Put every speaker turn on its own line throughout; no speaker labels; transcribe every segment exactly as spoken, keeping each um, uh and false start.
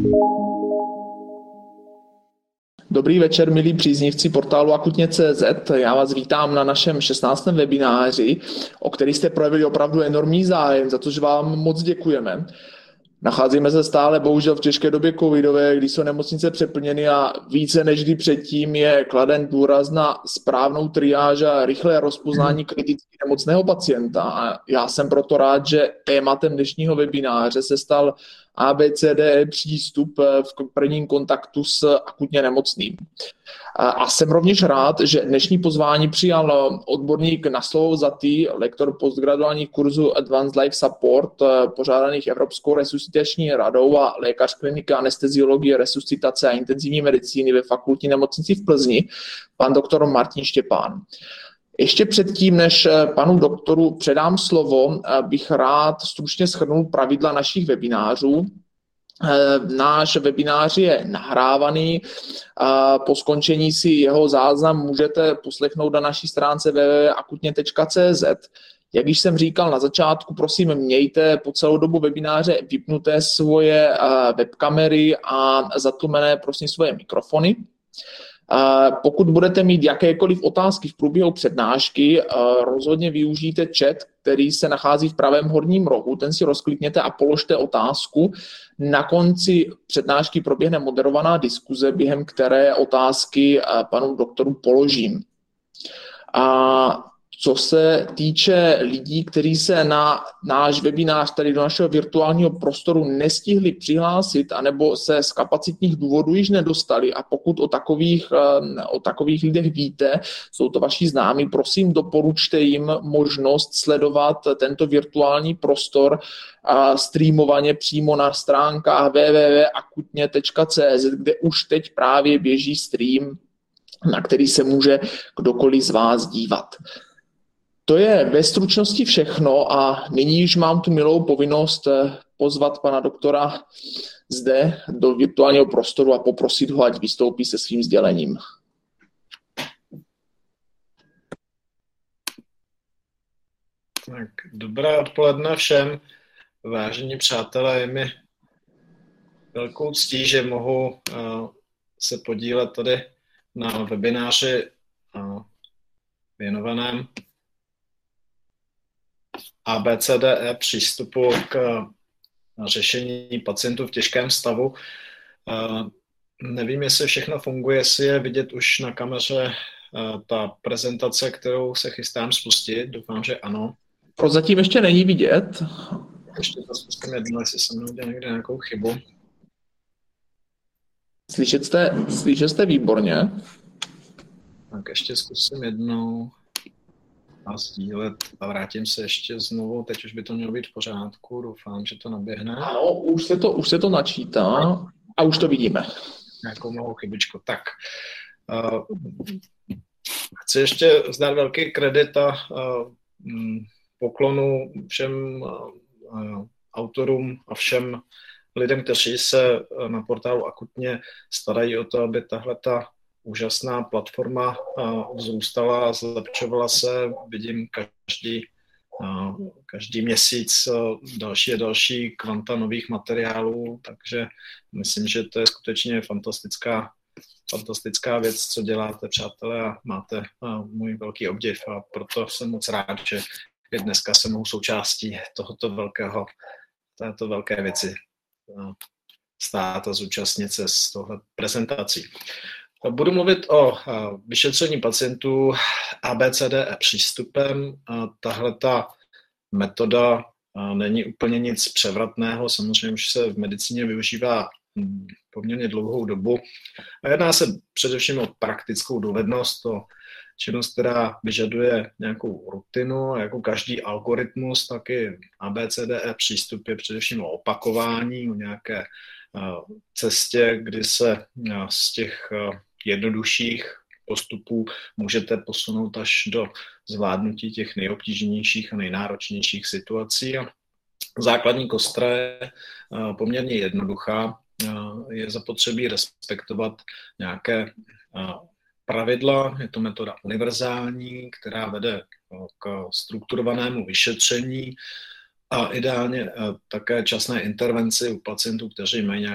Dobrý večer, milí příznivci portálu akutně tečka cé zet. Já vás vítám na našem šestnáctém webináři, o který jste projevili opravdu enormní zájem, za což vám moc děkujeme. Nacházíme se stále bohužel v těžké době covidové, kdy jsou nemocnice přeplněny a více než kdy předtím je kladen důraz na správnou triáž a rychlé rozpoznání kriticky nemocného pacienta. A já jsem proto rád, že tématem dnešního webináře se stal A B C D E přístup v prvním kontaktu s akutně nemocným. A jsem rovněž rád, že dnešní pozvání přijal odborník na slovo vzatý, lektor postgraduálních kurzů Advanced Life Support, pořádaných Evropskou resuscitační radou a lékař kliniky anesteziologie, resuscitace a intenzivní medicíny ve fakultní nemocnici v Plzni, pan doktor Martin Štěpán. Ještě předtím, než panu doktoru předám slovo, bych rád stručně shrnul pravidla našich webinářů. Náš webinář je nahrávaný, po skončení si jeho záznam můžete poslechnout na naší stránce w w w tečka akutně tečka cé zet. Jak již jsem říkal na začátku, prosím, mějte po celou dobu webináře vypnuté svoje webkamery a zatlumené prosím svoje mikrofony. Pokud budete mít jakékoliv otázky v průběhu přednášky, rozhodně využijte chat, který se nachází v pravém horním rohu, ten si rozklikněte a položte otázku. Na konci přednášky proběhne moderovaná diskuze, během které otázky panu doktoru položím. A co se týče lidí, kteří se na náš webinář, tady do našeho virtuálního prostoru nestihli přihlásit, anebo se z kapacitních důvodů již nedostali, a pokud o takových, o takových lidech víte, jsou to vaši známí, prosím, doporučte jim možnost sledovat tento virtuální prostor streamovaně přímo na stránkách w w w tečka akutně tečka cé zet, kde už teď právě běží stream, na který se může kdokoliv z vás dívat. To je ve stručnosti všechno a nyní už mám tu milou povinnost pozvat pana doktora zde do virtuálního prostoru a poprosit ho, ať vystoupí se svým sdělením.
Tak, dobré odpoledne všem. Vážení přátelé, je mi velkou ctí, že mohu uh, se podílet tady na webináři uh, věnovaném A B C D E přístupu k řešení pacientů v těžkém stavu. Nevím, jestli všechno funguje, jestli je vidět už na kameře ta prezentace, kterou se chystám spustit. Doufám, že ano.
Prozatím ještě není vidět.
Ještě to zkusím jednou, jestli jsem neudělal někde nějakou chybu.
Slyšet jste, slyšet jste výborně.
Tak ještě zkusím jednou a sdílet a vrátím se ještě znovu. Teď už by to mělo být v pořádku, doufám, že to naběhne.
Ano, už se to, už se to načítá a už to vidíme.
Nějakou malou chybičku. Tak, uh, chci ještě zdát velký kredit a uh, poklonu všem uh, autorům a všem lidem, kteří se na portálu akutně starají o to, aby tahleta úžasná platforma vzrůstala a zlepšovala se. Vidím každý, každý měsíc další a další kvanta nových materiálů, takže myslím, že to je skutečně fantastická, fantastická věc, co děláte, přátelé, a máte můj velký obdiv, a proto jsem moc rád, že dneska jsem mohu součástí tohoto velkého, této velké věci stát a zúčastnit se z tohle prezentací. Budu mluvit o vyšetření pacientů A B C D E přístupem. Tahle ta metoda není úplně nic převratného, samozřejmě už se v medicíně využívá poměrně dlouhou dobu. A jedná se především o praktickou dovednost, o činnost, která vyžaduje nějakou rutinu, jako každý algoritmus, tak i A B C D E přístup je především o opakování, o nějaké cestě, kdy se z těch jednodušších postupů můžete posunout až do zvládnutí těch nejobtížnějších a nejnáročnějších situací. A základní kostra je poměrně jednoduchá. Je zapotřebí respektovat nějaké pravidla. Je to metoda univerzální, která vede k strukturovanému vyšetření a ideálně také časné intervenci u pacientů, kteří mají nějaké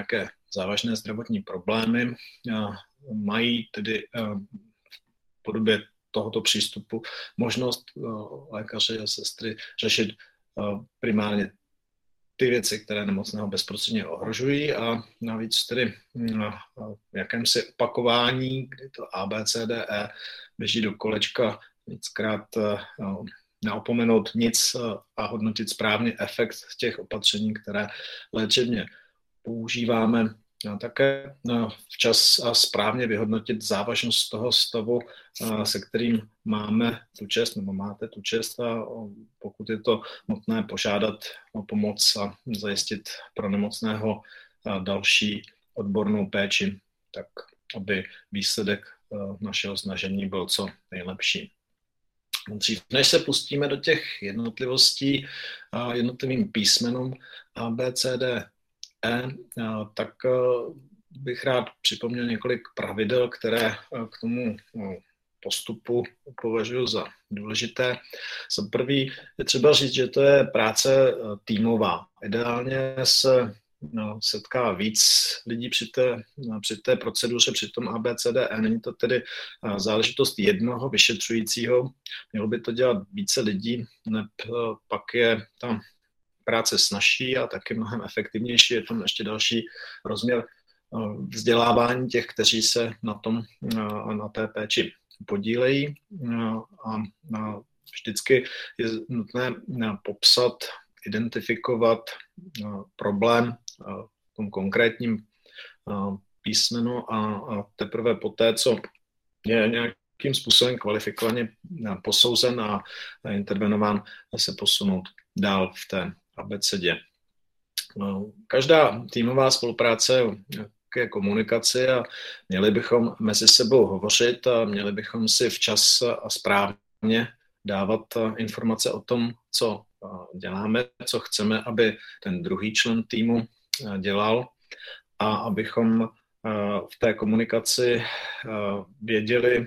závažné zdravotní problémy, mají tedy v podobě tohoto přístupu možnost lékaři a sestry řešit primárně ty věci, které nemocného bezprostředně ohrožují a navíc tedy v jakémsi opakování, kdy to A, B, C, D, E běží do kolečka, víckrát neopomenout nic a hodnotit správně efekt těch opatření, které léčebně používáme. A také včas a správně vyhodnotit závažnost toho stavu, se kterým máme tu čest, nebo máte tu čest, a pokud je to nutné, požádat o pomoc a zajistit pro nemocného další odbornou péči, tak aby výsledek našeho snažení byl co nejlepší. Dřív, než se pustíme do těch jednotlivostí jednotlivým písmenům A, B, C, D, E, tak bych rád připomněl několik pravidel, které k tomu postupu považuji za důležité. Za prvý je třeba říct, že to je práce týmová. Ideálně se setká víc lidí při té, při té proceduře, při tom A B C D E. Není to tedy záležitost jednoho vyšetřujícího. Mělo by to dělat více lidí, neb pak je tam práce snazší a taky mnohem efektivnější. Je tam ještě další rozměr vzdělávání těch, kteří se na tom, na té péči podílejí. A vždycky je nutné popsat, identifikovat problém v tom konkrétním písmenu a teprve poté, co je nějakým způsobem kvalifikovaně posouzen a intervenován, se posunout dál v té abecedě. Každá týmová spolupráce je komunikaci a měli bychom mezi sebou hovořit a měli bychom si včas a správně dávat informace o tom, co děláme, co chceme, aby ten druhý člen týmu dělal a abychom v té komunikaci věděli,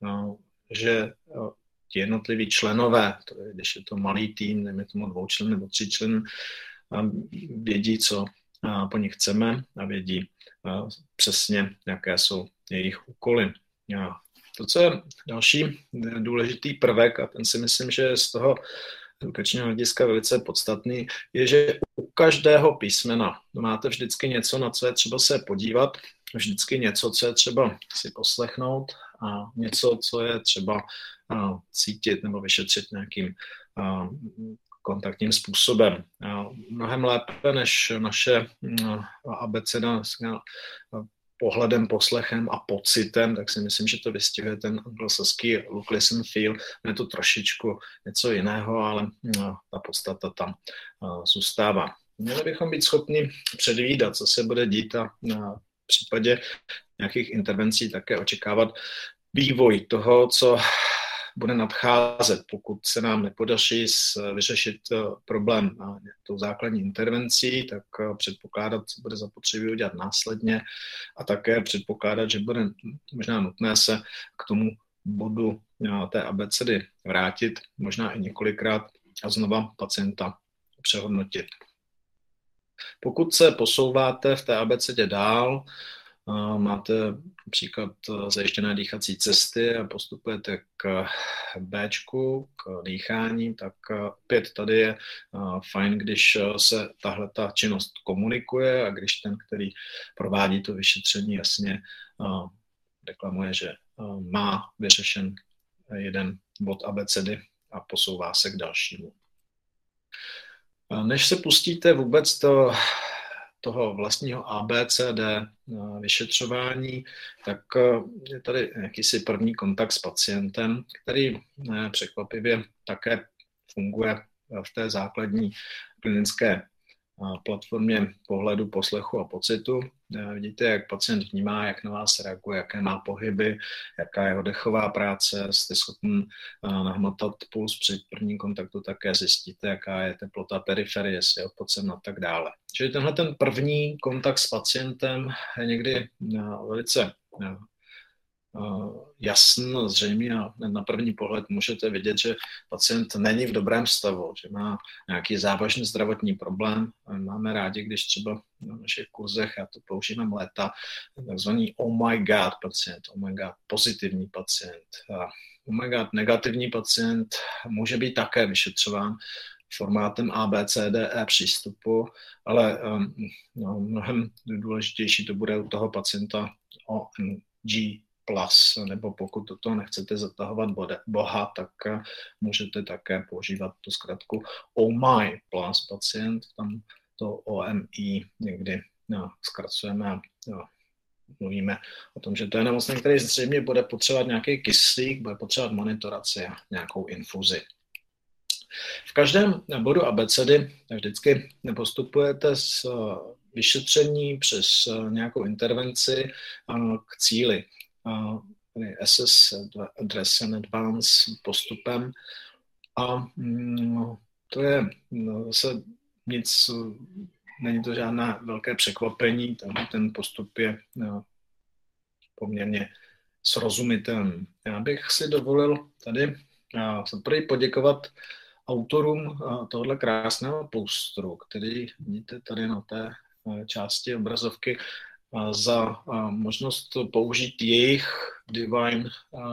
že ti jednotliví členové, to je, když je to malý tým, nevím, tomu dvoučlen nebo tříčlen, vědí, co po nich chceme a vědí přesně, jaké jsou jejich úkoly. To, co je další důležitý prvek, a ten si myslím, že je z toho edukačního hlediska velice podstatný, je, že u každého písmena máte vždycky něco, na co je třeba se podívat, vždycky něco, co je třeba si poslechnout a něco, co je třeba cítit nebo vyšetřit nějakým kontaktním způsobem. Mnohem lépe než naše abeceda pohledem, poslechem a pocitem, tak si myslím, že to vystihuje ten anglosaský look, listen, feel. Je to trošičku něco jiného, ale ta podstata tam zůstává. Měli bychom být schopni předvídat, co se bude dít a v případě nějakých intervencí také očekávat vývoj toho, co bude nadcházet, pokud se nám nepodaří vyřešit problém tou základní intervencí, tak předpokládat, co bude zapotřebí udělat následně a také předpokládat, že bude možná nutné se k tomu bodu té abecedy vrátit, možná i několikrát a znova pacienta přehodnotit. Pokud se posouváte v té abecedě dál, máte například zajištěné dýchací cesty a postupujete k Bčku, k dýchání, tak opět tady je fajn, když se tahle ta činnost komunikuje a když ten, který provádí to vyšetření, jasně deklamuje, že má vyřešen jeden bod abecedy a posouvá se k dalšímu. Než se pustíte vůbec do toho vlastního A B C D vyšetřování, tak je tady jakýsi první kontakt s pacientem, který překvapivě také funguje v té základní klinické platformě pohledu, poslechu a pocitu. Vidíte, jak pacient vnímá, jak na vás reaguje, jaké má pohyby, jaká je dechová práce, jste schopni nahmatat puls při prvním kontaktu, také zjistíte, jaká je teplota periferie, jestli je odpocen a tak dále. Čili tenhle ten první kontakt s pacientem je někdy velice jasný, zřejmě a na první pohled můžete vidět, že pacient není v dobrém stavu, že má nějaký závažný zdravotní problém. Máme rádi, když třeba na našich kurzech, já to používám léta, takzvaný oh my god pacient, oh my god pozitivní pacient. A oh my god negativní pacient může být také vyšetřován formátem A B C D E přístupu, ale um, no, mnohem důležitější to bude u toho pacienta O M G plus, nebo pokud do toho nechcete zatahovat boha, tak uh, můžete také používat tu zkratku Oh my plus pacient, tam to O M I někdy no, zkracujeme, no, mluvíme o tom, že to je nemocný, který zřejmě bude potřebovat nějaký kyslík, bude potřebovat monitoraci a nějakou infuzi. V každém bodu abecedy vždycky nepostupujete z vyšetření přes nějakou intervenci k cíli. Assess, Address and Advance postupem. A to je zase nic, není to žádná velké překvapení, tam ten postup je poměrně srozumitelný. Já bych si dovolil tady zaprvé poděkovat autorům tohoto krásného posteru, který vidíte tady na té části obrazovky, za možnost použít jejich Divine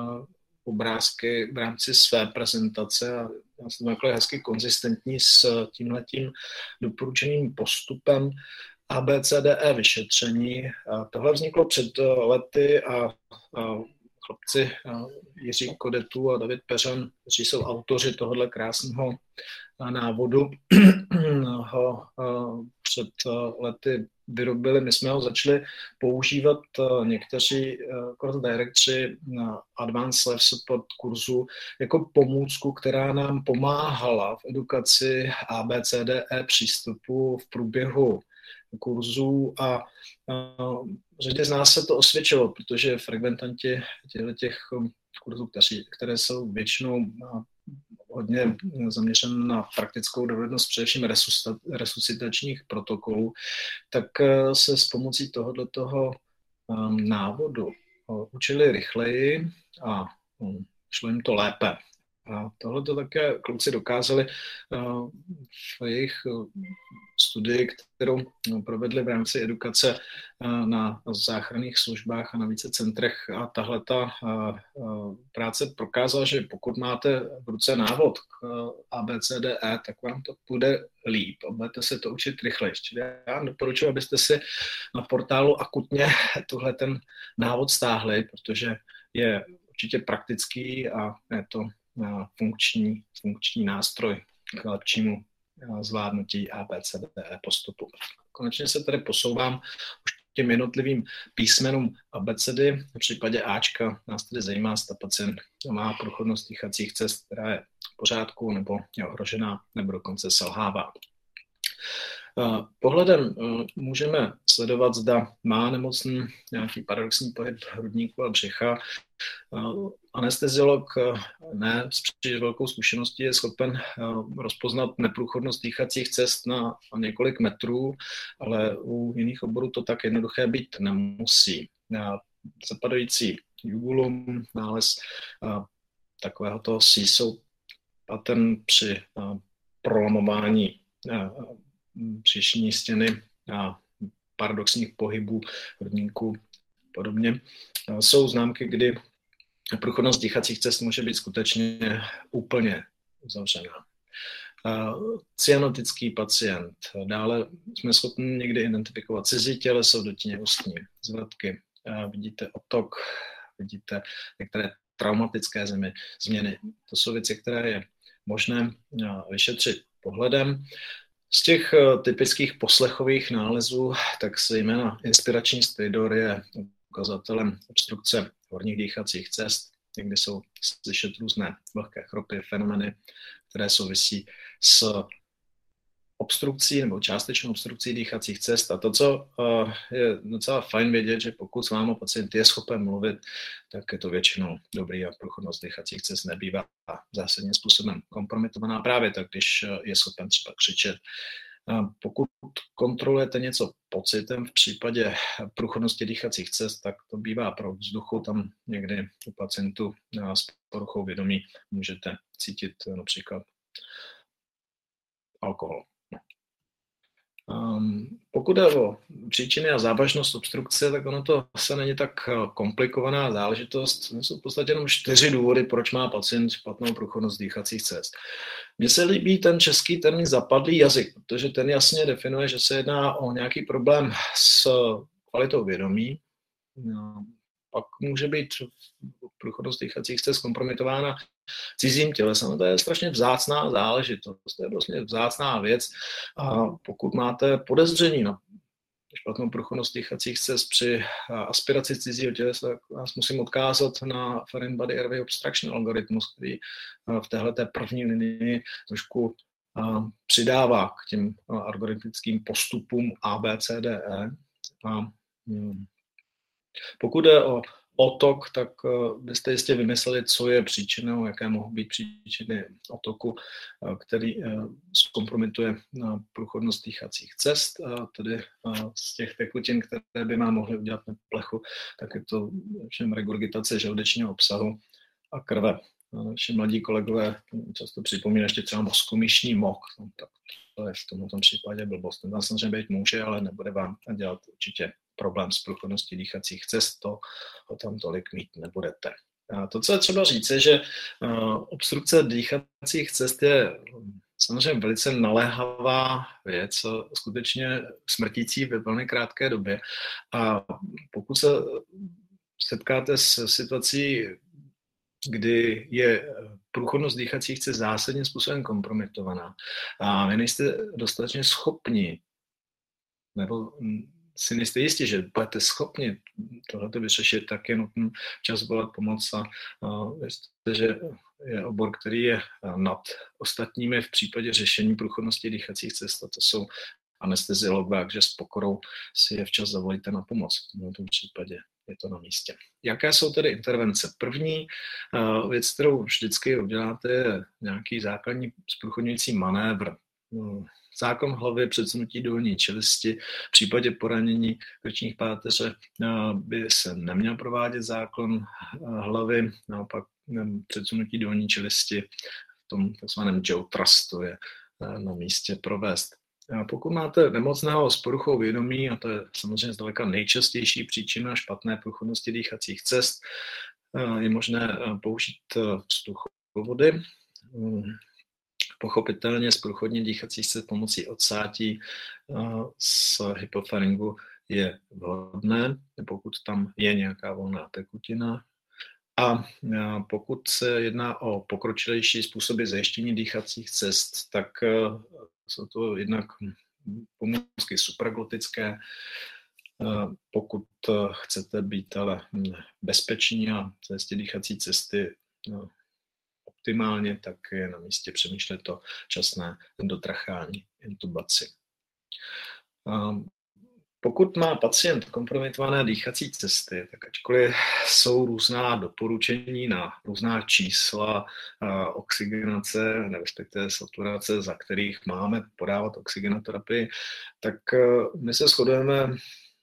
obrázky v rámci své prezentace. A já jsem takhle hezky konzistentní s tímhletím doporučeným postupem A B C D E vyšetření. A tohle vzniklo před lety a, a chlapci Jiří Kodetu a David Peřan, kteří jsou autoři tohohle krásného návodu, ho před lety vyrobili. My jsme ho začali používat někteří course directoři na Advanced Life Support kurzu jako pomůcku, která nám pomáhala v edukaci A B C D E přístupu v průběhu kurzů a řadě z nás se to osvědčilo, protože frekventanti těch kurzů, které jsou většinou hodně zaměřen na praktickou dovednost především resuscitačních protokolů, tak se s pomocí tohoto návodu učili rychleji a šlo jim to lépe. A tohle to také kluci dokázali v jejich studii, kterou provedli v rámci edukace na záchranných službách a na více centrech. A tahle ta práce prokázala, že pokud máte v ruce návod k A B C D E, tak vám to půjde líp a budete se to učit rychleji. Já doporučuji, abyste si na portálu akutně tuhle ten návod stáhli, protože je určitě praktický a je to funkční, funkční nástroj k lepšímu zvládnutí A B C D E postupu. Konečně se tady posouvám už těm jednotlivým písmenům abecedy. V případě Ačka nás tedy zajímá, zda pacient má průchodnost dýchacích cest, která je v pořádku nebo je ohrožená nebo dokonce selhává. Pohledem můžeme sledovat, zda má nemocný nějaký paradoxní pohyb hrudníku a břicha. Anesteziolog ne s příliš velkou zkušeností je schopen rozpoznat neprůchodnost dýchacích cest na několik metrů, ale u jiných oborů to tak jednoduché být nemusí. Zapadající jugulum, nález takového toho sísou pattern při prolamování příšní stěny a paradoxních pohybů hrudníku podobně. Jsou známky, kdy průchodnost dýchacích cest může být skutečně úplně uzavřená. Cyanotický pacient. Dále jsme schopni někdy identifikovat cizí těleso v dotině ústní zvratky. Vidíte otok, vidíte některé traumatické zemi, změny. To jsou věci, které je možné vyšetřit pohledem. Z těch typických poslechových nálezů, tak se jména inspirační stridor je ukazatelem obstrukce horních dýchacích cest. Někdy jsou slyšet různé vlhké chropy, fenomény, které souvisí s obstrukcí nebo částečnou obstrukcí dýchacích cest. A to, co je docela fajn vědět, že pokud s vámi pacient je schopen mluvit, tak je to většinou dobrý a průchodnost dýchacích cest nebývá zásadním způsobem kompromitovaná právě tak, když je schopen třeba křičet. Pokud kontrolujete něco pocitem v případě průchodnosti dýchacích cest, tak to bývá pro vzduchu. Tam někdy u pacientů s poruchou vědomí můžete cítit například alkohol. Um, pokud je o příčiny a závažnost obstrukce, tak ono to se není tak komplikovaná záležitost. Jsou v podstatě jenom čtyři důvody, proč má pacient špatnou průchodnost dýchacích cest. Mně se líbí ten český termín zapadlý jazyk, protože ten jasně definuje, že se jedná o nějaký problém s kvalitou vědomí. No, pak může být průchodnost dýchacích cest kompromitována cizím tělesem. To je strašně vzácná záležitost, to je vlastně vzácná věc. A pokud máte podezření na špatnou průchodnost dýchacích cest při aspiraci cizího tělesa, tak vás musím odkázat na Foreign Body Airway Obstruction algoritmus, který v téhleté první linii trošku přidává k těm algoritmickým postupům A, B, C, D, E. A pokud jde o otok, tak byste jistě vymysleli, co je příčinou, jaké mohou být příčiny otoku, který zkompromituje průchodnost dýchacích cest, tedy z těch tekutin, které by nám mohly udělat neplechu, tak je to všem regurgitace žaludečního obsahu a krve. Naši mladí kolegové často připomínají ještě třeba mozkomyšní mok, no, tak to je v tomto případě blbost. Ten tam samozřejmě být může, ale nebude vám dělat určitě problém s průchodností dýchacích cest, to ho tam tolik mít nebudete. A to, co je třeba říct, je, že obstrukce dýchacích cest je samozřejmě velice naléhavá věc, skutečně smrtící ve velmi krátké době. A pokud se setkáte s situací, kdy je průchodnost dýchacích cest zásadním způsobem kompromitovaná a vy nejste dostatečně schopni, nebo si nejste jistí, že budete schopni tohleto vyřešit, tak je nutný čas volat pomoc a věřte, že je obor, který je nad ostatními v případě řešení průchodnosti dýchacích cest, a to jsou anesteziologové, takže s pokorou si je včas zavolíte na pomoc. V tomto případě je to na místě. Jaké jsou tedy intervence? První uh, věc, kterou vždycky uděláte, je nějaký základní zprůchodňující manévr. Uh, Zákon hlavy, předsunutí dolní čelisti. V případě poranění krčních páteře uh, by se neměl provádět zákon uh, hlavy, naopak um, předsunutí dolní čelisti v tom takzvaném jaw thrustu je uh, na místě provést. Pokud máte nemocného s poruchou vědomí, a to je samozřejmě zdaleka nejčastější příčina špatné průchodnosti dýchacích cest, je možné použít vzduchovody. Pochopitelně zprůchodnění dýchacích cest pomocí odsátí z hypofaringu je vhodné, pokud tam je nějaká volná tekutina. A pokud se jedná o pokročilejší způsoby zajištění dýchacích cest, tak jsou to jednak pomůcky supraglotické. Pokud chcete být ale bezpeční a zajistit dýchací cesty optimálně, tak je na místě přemýšlet o časné endotrachální intubaci. Pokud má pacient kompromitované dýchací cesty, tak ačkoliv jsou různá doporučení na různá čísla oxygenace, respektive saturace, za kterých máme podávat oxygenoterapii, tak my se shodujeme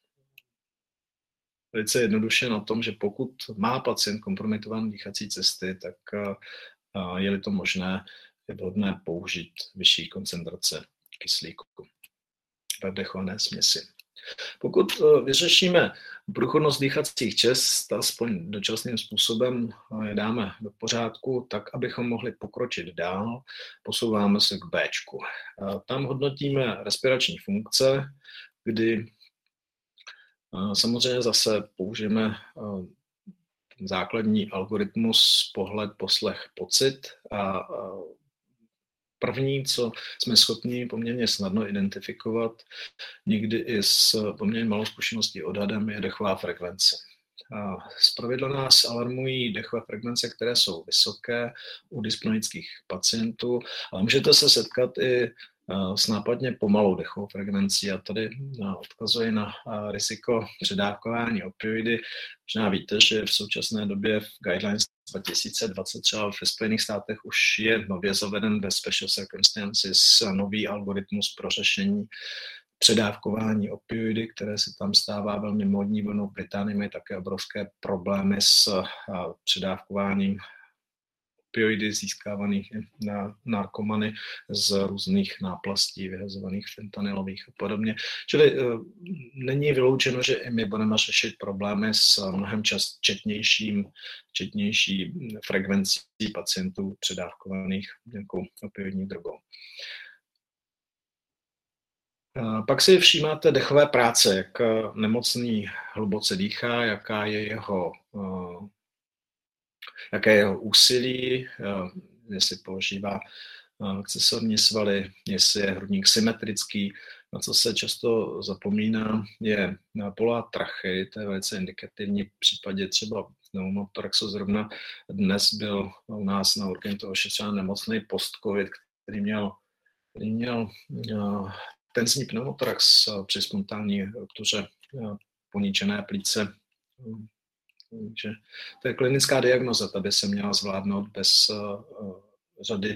velice jednoduše na tom, že pokud má pacient kompromitované dýchací cesty, tak je-li to možné, je vhodné použít vyšší koncentrace kyslíku ve vdechované směsi. Pokud vyřešíme průchodnost dýchacích cest, aspoň dočasným způsobem je dáme do pořádku, tak abychom mohli pokročit dál, posouváme se k Bčku. Tam hodnotíme respirační funkce, kdy samozřejmě zase použijeme základní algoritmus pohled, poslech, pocit a první, co jsme schopni poměrně snadno identifikovat, někdy i s poměrně malou zkušeností odhadem, je dechová frekvence. Zpravidla nás alarmují dechové frekvence, které jsou vysoké u dyspneických pacientů, ale můžete se setkat i s nápadně pomalou dechovou frekvencí a tady odkazuji na riziko předávkování opioidy. Možná víte, že v současné době v Guidelines dva tisíce dvacet třeba ve Spojených státech už je nově zaveden ve Special Circumstances nový algoritmus pro řešení předávkování opioidy, které se tam stává velmi modní vlnou. V Británii mají také obrovské problémy s předávkováním opioidy získávaných na narkomany z různých náplastí vyhazovaných fentanylových a podobně. Čili není vyloučeno, že i my budeme řešit problémy s mnohem čas četnějším, četnější frekvencí pacientů předávkovaných nějakou opioidní drogou. Pak si všímáte dechové práce, jak nemocný hluboce dýchá, jaká je jeho, jaké je jeho úsilí, jestli používá akcesorní svaly, jestli je hrudník symetrický. Na co se často zapomíná, je polá trachy, to je velice indikativní v případě třeba pneumotoraxu. Zrovna dnes byl u nás na urgentu ošetřen nemocný post-covid, který měl, který měl tenzní pneumotorax při spontánní ruptuře poníčené plíce. Takže to je klinická diagnoza, ta by se měla zvládnout bez řady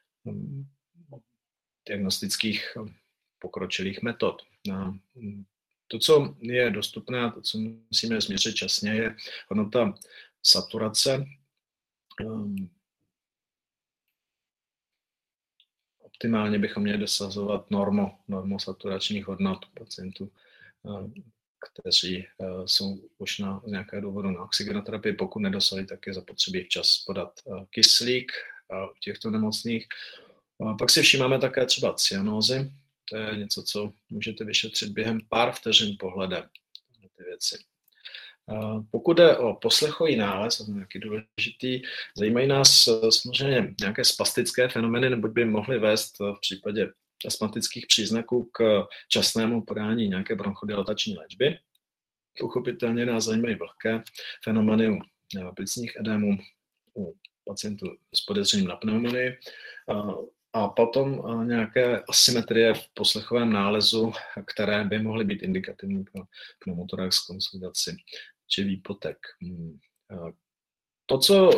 diagnostických pokročilých metod. To, co je dostupné a to, co musíme změřit časně, je hodnota saturace. Optimálně bychom měli dosazovat normu, normu saturačních hodnot pacientů, kteří jsou už na nějaké důvodu na oxygenoterapii. Pokud nedosahují, tak je zapotřebí včas podat kyslík u těchto nemocných. Pak si všímáme také třeba cyanózy. To je něco, co můžete vyšetřit během pár vteřin pohledem na ty věci. Pokud jde o poslechový nález, to je nějaký důležitý, zajímají nás samozřejmě nějaké spastické fenomény, neboť by mohly vést v případě astmatických příznaků k časnému podání nějaké bronchodilatační léčby. Pochopitelně nás zajímají vlhké fenomény u plicních edémů, u pacientů s podezřením na pneumonii a potom nějaké asymetrie v poslechovém nálezu, které by mohly být indikativní pro pneumotorax, konsolidaci či výpotek. To, co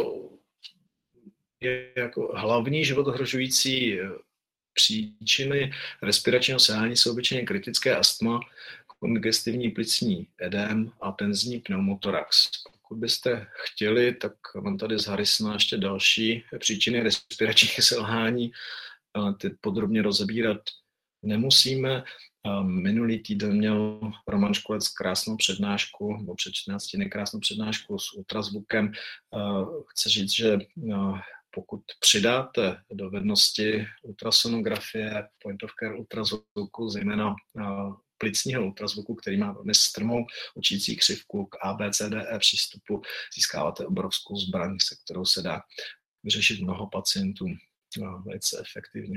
je jako hlavní životohrožující příčiny respiračního selhání, jsou obyčejně kritické astma, kongestivní plicní edém a tenzní pneumotorax. Pokud byste chtěli, tak mám tady z Harrisona ještě další příčiny respiračních selhání, ty podrobně rozebírat nemusíme. Minulý týden měl Roman Školec krásnou přednášku, nebo před čtrnácti dny krásnou přednášku s ultrazvukem. Chci říct, že pokud přidáte dovednosti ultrasonografie, point of care ultrazvuku, zejména plicního ultrazvuku, který má velmi strmou učící křivku k A, B, C, D, E přístupu, získáváte obrovskou zbraň, se kterou se dá vyřešit mnoho pacientů velice efektivně.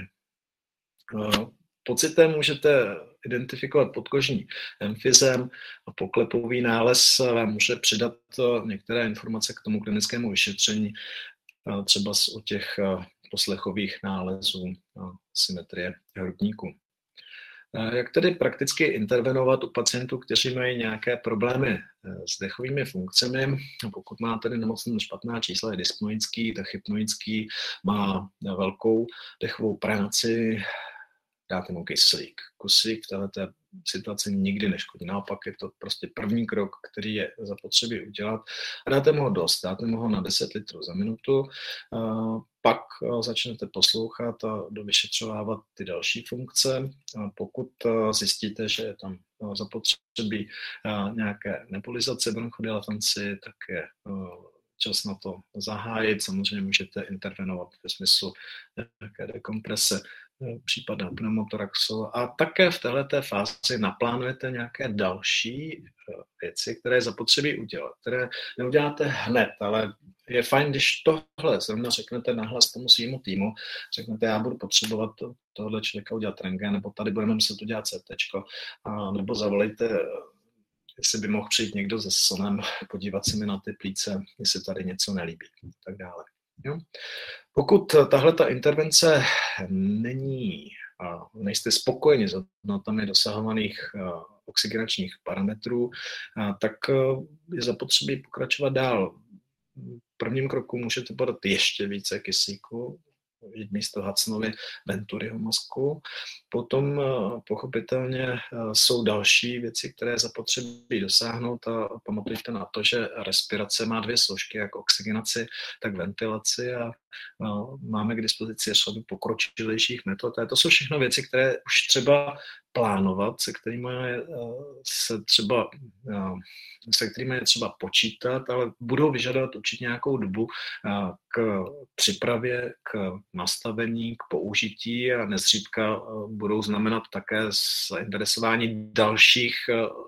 Pocitem můžete identifikovat podkožní emfyzem a poklepový nález vám může přidat některé informace k tomu klinickému vyšetření, třeba u těch poslechových nálezů symetrie hrudníku. Jak tedy prakticky intervenovat u pacientů, kteří mají nějaké problémy s dechovými funkcemi? Pokud má tedy nemocný špatná čísla, je dyspnoický, tak hypnoický, má velkou dechovou práci, dáte mu kyslík. Kyslík v této situaci nikdy neškodí. Naopak je to prostě první krok, který je zapotřebí udělat. A dáte mu ho dost, dáte mu ho na deset litrů za minutu, pak začnete poslouchat a dovyšetřovávat ty další funkce. Pokud zjistíte, že je tam zapotřebí nějaké nebulizace, bronchodilatanci, tak je čas na to zahájit. Samozřejmě můžete intervenovat ve smyslu nějaké dekomprese, případného pneumotoraxu a také v této fázi naplánujete nějaké další věci, které je zapotřebí udělat, které neuděláte hned, ale je fajn, když tohle zrovna řeknete nahlas tomu svýmu týmu, řeknete, já budu potřebovat to, tohle člověka udělat rentgen, nebo tady budeme muset udělat C T čko, a nebo zavolejte, jestli by mohl přijít někdo se sonem, podívat se mi na ty plíce, jestli tady něco nelíbí, tak dále. Jo? Pokud tahle ta intervence není, nejste spokojeni s hodnotami dosahovaných oxygenačních parametrů, tak je zapotřebí pokračovat dál. V prvním kroku můžete podat ještě více kyslíku, místo Hudsonovy Venturyho mozku. Potom pochopitelně jsou další věci, které zapotřebí dosáhnout a pamatujte na to, že respirace má dvě složky, jak oxygenaci, tak ventilaci a máme k dispozici řadu pokročilejších metod. To jsou všechno věci, které už třeba plánovat, se kterými se třeba se kterými je třeba počítat, ale budou vyžadovat určitě nějakou dobu k přípravě, k nastavení, k použití a nezřídka budou znamenat také zainteresování dalších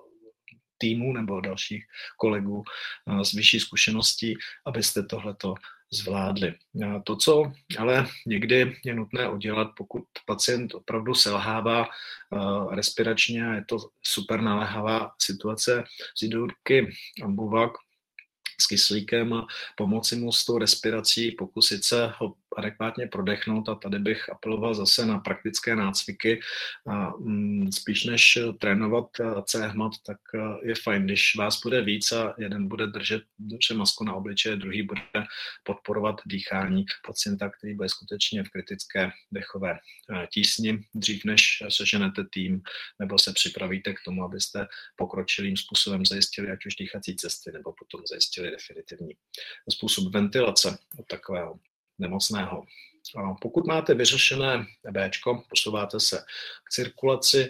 týmů nebo dalších kolegů s vyšší zkušeností, abyste tohleto zvládli. To, co ale někdy je nutné udělat, pokud pacient opravdu selhává respiračně a je to super naléhavá situace, vzít do ruky Ambuvac s kyslíkem a pomoci mu s tou respirací, pokusit se ho adekvátně prodechnout a tady bych apeloval zase na praktické nácviky a spíš než trénovat C hmat, tak je fajn, když vás bude víc a jeden bude držet dobře masku na obličeji, druhý bude podporovat dýchání pacienta, který bude skutečně v kritické dechové tísni, dřív než seženete tým nebo se připravíte k tomu, abyste pokročilým způsobem zajistili ať už dýchací cesty nebo potom zajistili definitivní způsob ventilace od takového nemocného. Pokud máte vyřešené Bčko, posouváte se k cirkulaci.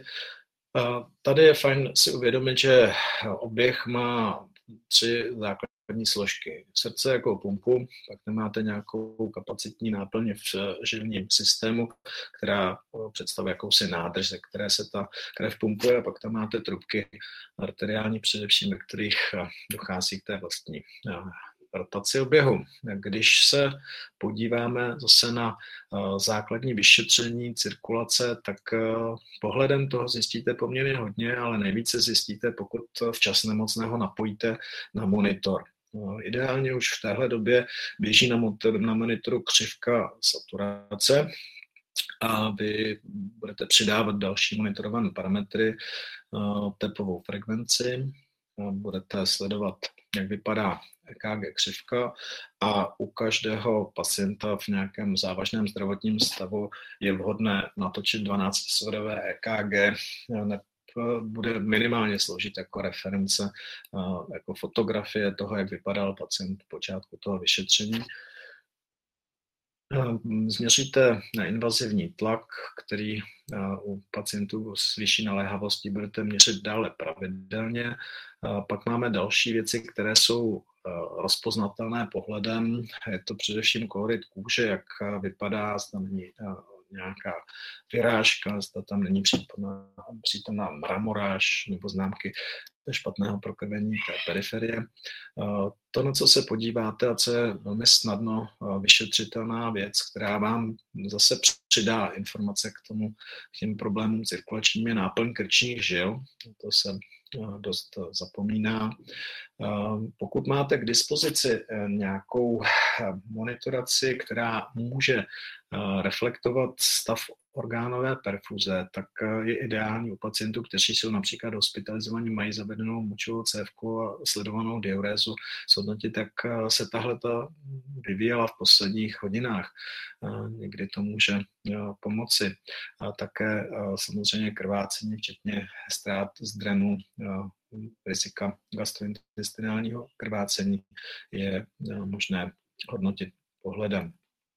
Tady je fajn si uvědomit, že oběh má tři základní složky. Srdce jako pumpu, pak nemáte nějakou kapacitní náplň v žilním systému, která představuje jakousi nádrž, ze které se ta krev pumpuje, a pak tam máte trubky arteriální především, ve kterých dochází k té vlastní rotaci oběhu. Když se podíváme zase na základní vyšetření cirkulace, tak pohledem toho zjistíte poměrně hodně, ale nejvíce zjistíte, pokud včas nemocného napojíte na monitor. Ideálně už v téhle době běží na, motor, na monitoru křivka saturace a vy budete přidávat další monitorované parametry, tepovou frekvenci, budete sledovat, jak vypadá E K G křivka a u každého pacienta v nějakém závažném zdravotním stavu je vhodné natočit dvanáctisledové E K G, bude minimálně sloužit jako reference, jako fotografie toho, jak vypadal pacient v počátku toho vyšetření. Změříte invazivní tlak, který u pacientů s vyšší naléhavostí budete měřit dále pravidelně. Pak máme další věci, které jsou rozpoznatelné pohledem. Je to především kolorit kůže, jak vypadá, zda není nějaká vyrážka, zda tam není přítomná, přítomná mramoráž nebo známky špatného prokrvení té periferie. To, na co se podíváte a co je velmi snadno vyšetřitelná věc, která vám zase přidá informace k tomu, k těm problémům cirkulačním, je náplň krčních žil. To se dost zapomíná. Pokud máte k dispozici nějakou monitoraci, která může reflektovat stav orgánové perfuze, tak je ideální u pacientů, kteří jsou například hospitalizovaní, mají zavedenou močovou cévku a sledovanou diurézu, shodnotit, jak se tahle vyvíjela v posledních hodinách. Někdy to může pomoci. A také samozřejmě krvácení, včetně ztrát z drenu, rizika gastrointestinálního krvácení je možné hodnotit pohledem.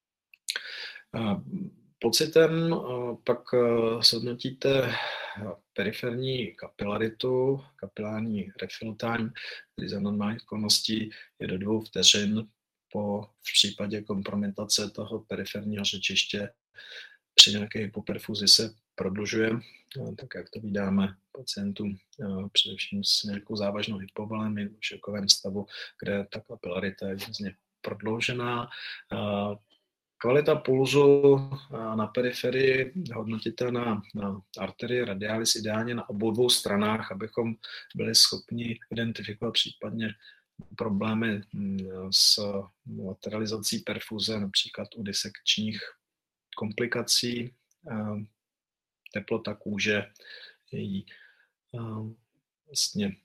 Pocitem pak shodnotíte periferní kapilaritu, kapilární refill time, který za normálních okolností je do dvou vteřin. Po, v případě kompromitace toho periferního řečiště při nějaké hypoperfuzi se prodlužuje, tak jak to vídáme pacientům především s nějakou závažnou hypovolemii v šokovém stavu, kde ta kapilarita je výrazně prodloužená. Kvalita pulzu na periferii hodnotitelná na arterii radialis, ideálně na obou dvou stranách, abychom byli schopni identifikovat případně problémy s lateralizací perfuze, například u disekčních komplikací, teplota kůže, její vlastně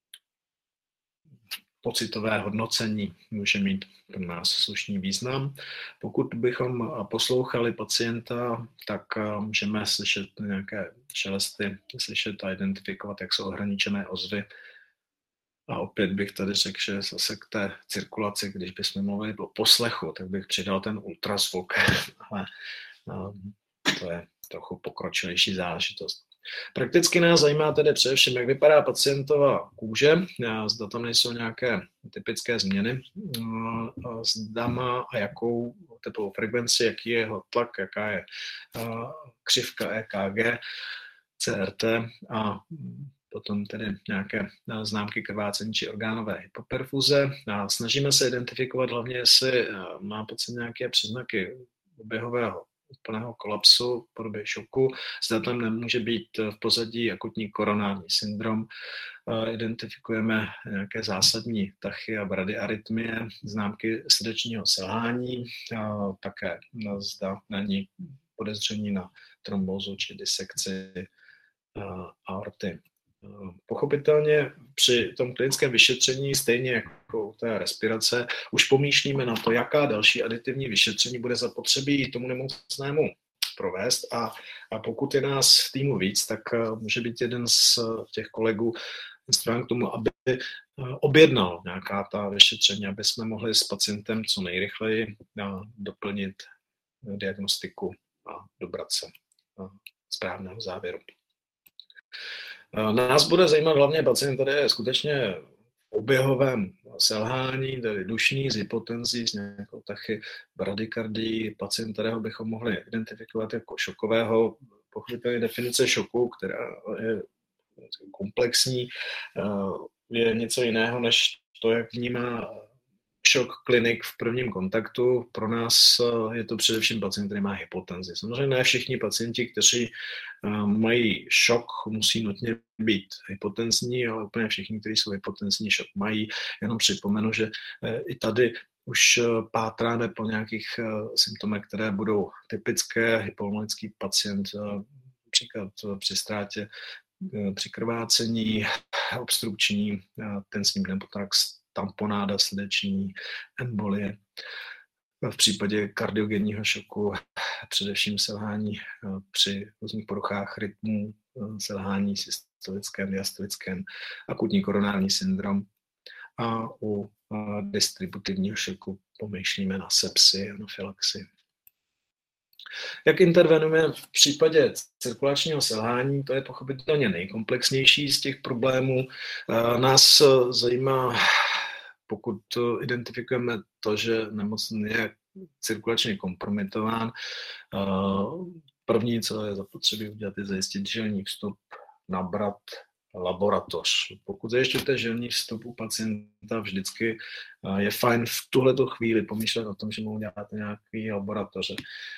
pocitové hodnocení může mít pro nás slušný význam. Pokud bychom poslouchali pacienta, tak můžeme slyšet nějaké šelesty, slyšet a identifikovat, jak jsou ohraničené ozvy a opět bych tady řekl, že zase k té cirkulaci, když bychom mluvili o poslechu, tak bych přidal ten ultrazvuk, ale to je trochu pokročilejší záležitost. Prakticky nás zajímá tedy především, jak vypadá pacientova kůže, zda tam nejsou nějaké typické změny, zda má a jakou tepovou frekvenci, jaký je jeho tlak, jaká je křivka E K G, C R T a potom tedy nějaké známky krvácení či orgánové hypoperfuze. A snažíme se identifikovat hlavně, jestli má pacient nějaké příznaky oběhového úplného kolapsu v podobě šoku. Zda tam nemůže být v pozadí akutní koronární syndrom. Identifikujeme nějaké zásadní tachy a bradyarytmie, známky srdečního selhání, také zda není podezření na trombózu či disekci aorty. Pochopitelně při tom klinickém vyšetření, stejně jako u té respirace, už pomýšlíme na to, jaká další aditivní vyšetření bude zapotřebí tomu nemocnému provést a, a pokud je nás v týmu víc, tak může být jeden z těch kolegů instruován k tomu, aby objednal nějaká ta vyšetření, aby jsme mohli s pacientem co nejrychleji doplnit diagnostiku a dobrat se správného závěru. Nás bude zajímat hlavně pacient, který je skutečně v oběhovém selhání, tedy dušný, s hypotenzí, s nějakou tachy bradykardii, pacient, kterého bychom mohli identifikovat jako šokového. Pochopitelně definice šoku, která je komplexní, je něco jiného, než to, jak vnímá šok klinik v prvním kontaktu. Pro nás je to především pacient, který má hypotenzi. Samozřejmě ne všichni pacienti, kteří mají šok, musí nutně být hypotenzní, ale úplně všichni, kteří jsou hypotenzní, šok mají. Jenom připomenu, že i tady už pátráme po nějakých symptomech, které budou typické. Hypopulmonický pacient, například při ztrátě, při krvácení, obstrukční, tensní pneumotorax, tamponáda srdeční, embolie. V případě kardiogenního šoku především selhání při různých poruchách rytmů, selhání systolickém, diastolickém, akutní koronární syndrom a u distributivního šoku pomýšlíme na sepsi, anafylaxii. Jak intervenujeme v případě cirkulačního selhání, to je pochopitelně nejkomplexnější z těch problémů. Nás zajímá, pokud identifikujeme to, že nemocný je cirkulačně kompromitován, první, co je zapotřebí udělat, je zajistit žilní vstup, nabrat laboratoř. Pokud zajišťujete žilní vstup u pacienta, vždycky je fajn v tuhleto chvíli pomýšlet o tom, že mu uděláte nějaký laboratoře.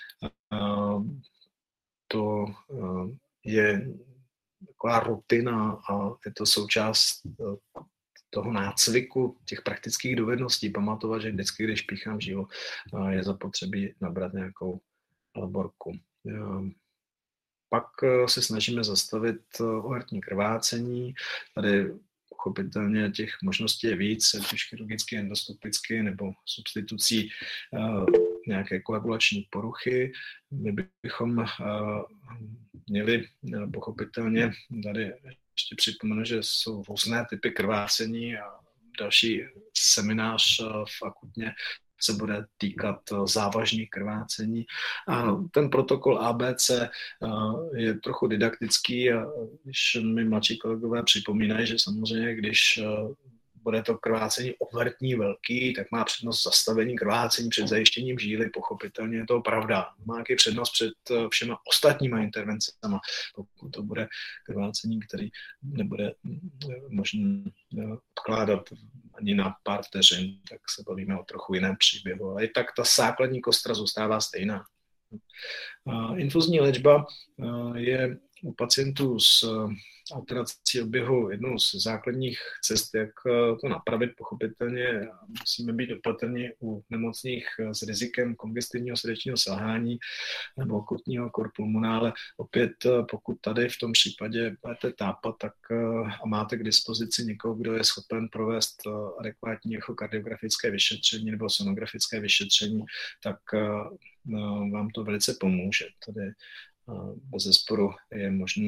To je taková rutina a je to součást toho nácviku těch praktických dovedností. Pamatovat, že vždycky, když píchám žilu, je zapotřebí nabrat nějakou laborku. Pak se snažíme zastavit uhertní krvácení. Tady pochopitelně těch možností je víc, ať už chirurgicky, endoskopicky nebo substitucí nějaké koagulační poruchy. My bychom měli pochopitelně tady ještě připomenu, že jsou různé typy krvácení a další seminář v akutně se bude týkat závažných krvácení. A ten protokol A B C je trochu didaktický a když mi mladší kolegové připomínají, že samozřejmě, když bude to krvácení obvrtní velký, tak má přednost zastavení krvácení před zajištěním žíly. Pochopitelně je to pravda. Má nějaký přednost před všema ostatníma intervencemi. Pokud to bude krvácení, který nebude možné odkládat ani na pár vteřin, tak se bavíme o trochu jiném příběhu. Ale i tak ta základní kostra zůstává stejná. Infuzní léčba je u pacientů s alterací oběhu jednou z základních cest, jak to napravit. Pochopitelně musíme být opatrní u nemocných s rizikem kongestivního srdečního selhání nebo akutního cor pulmonále. Opět, pokud tady v tom případě budete tápat, tak a máte k dispozici někoho, kdo je schopen provést adekvátní echokardiografické vyšetření nebo sonografické vyšetření, tak vám to velice pomůže. Tady bezesporu je možné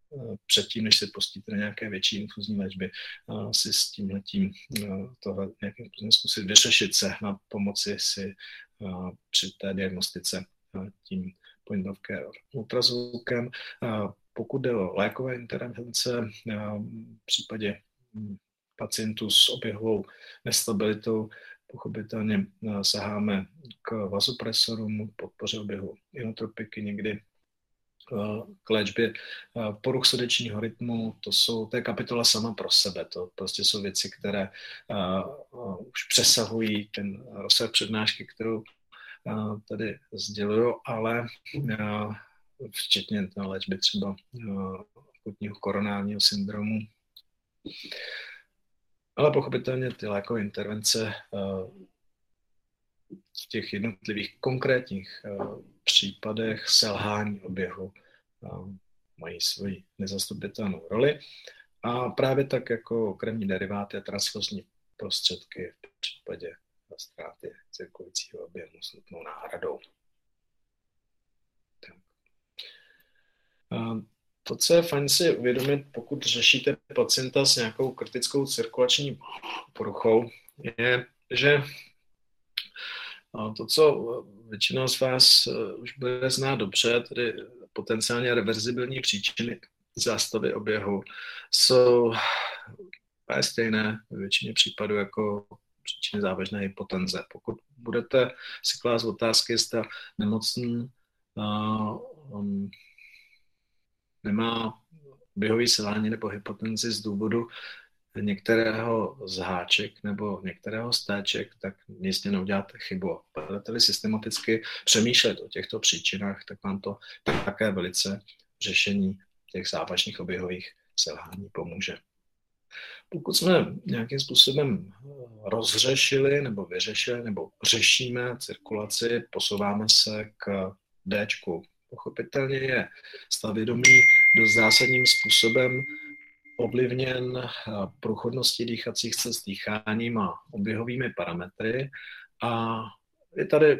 předtím, než se pustíte do nějaké větší infuzní léčby, si s tímhletím tohle nějakým způsobem zkusit vyřešit se na pomoci si při té diagnostice tím point of care ultrazvukem. Pokud jde o lékové intervence, v případě pacientů s oběhovou nestabilitou, pochopitelně saháme k vazopresorům, podpoře oběhu inotropiky, někdy k léčbě poruch srdečního rytmu. To jsou, to je kapitola sama pro sebe. To prostě jsou věci, které uh, už přesahují ten rozsah přednášky, kterou uh, tady sděluju, ale uh, včetně té léčby třeba uh, akutního koronárního syndromu. Ale pochopitelně ty lékové intervence uh, v těch jednotlivých konkrétních uh, případech selhání oběhu uh, mají svoji nezastupitelnou roli. A právě tak jako krevní deriváty a transfuzní prostředky v případě ztráty cirkulujícího oběhu s nutnou náhradou. Tak. Uh, To, co je fajn si uvědomit, pokud řešíte pacienta s nějakou kritickou cirkulační poruchou, je, že to, co většina z vás už bude znát dobře, tedy potenciálně reverzibilní příčiny zástavy oběhu, jsou stejné ve většině případů jako příčiny závažné hypotenze. Pokud budete si klást otázky, jestli nemocný um, nemá oběhový selhání nebo hypotenzi z důvodu některého z háček nebo některého z téček, tak jistě neuděláte chybu. Budete-li systematicky přemýšlet o těchto příčinách, tak vám to také velice v řešení těch závažných oběhových selhání pomůže. Pokud jsme nějakým způsobem rozřešili nebo vyřešili nebo řešíme cirkulaci, posouváme se k Dčku. Pochopitelně je stav vědomí dost zásadním způsobem ovlivněn průchodností dýchacích cest dýcháním a oběhovými parametry. A i tady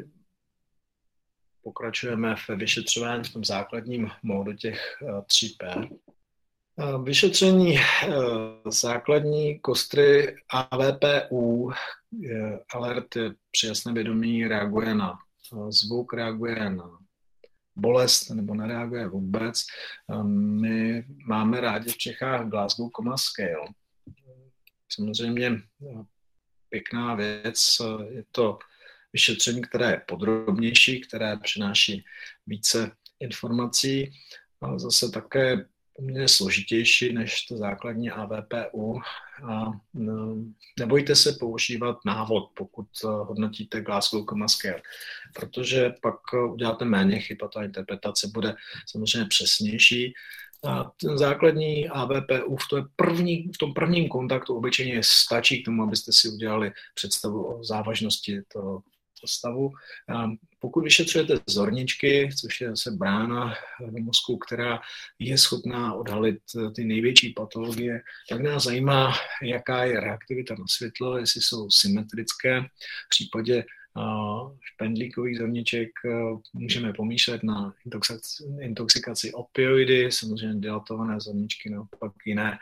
pokračujeme ve vyšetřování v tom základním módu těch tří P. Vyšetření základní kostry A V P U, alert při jasném vědomí reaguje na zvuk, reaguje na bolest nebo nereaguje vůbec. My máme rádi v Čechách Glasgow Coma Scale. Samozřejmě pěkná věc, je to vyšetření, které je podrobnější, které přináší více informací, ale zase také poměrně složitější než to základní A V P U. A nebojte se používat návod, pokud hodnotíte Glasgow Coma Scale, protože pak uděláte méně chyb a ta interpretace bude samozřejmě přesnější. A ten základní A V P U v, to je první, v tom prvním kontaktu obyčejně stačí k tomu, abyste si udělali představu o závažnosti toho stavu. A pokud vyšetřujete zorničky, což je zase brána do mozku, která je schopná odhalit ty největší patologie, tak nás zajímá, jaká je reaktivita na světlo, jestli jsou symetrické. V případě špendlíkových zorniček můžeme pomýšlet na intoxikaci, intoxikaci opioidy, samozřejmě dilatované zorničky, naopak jiné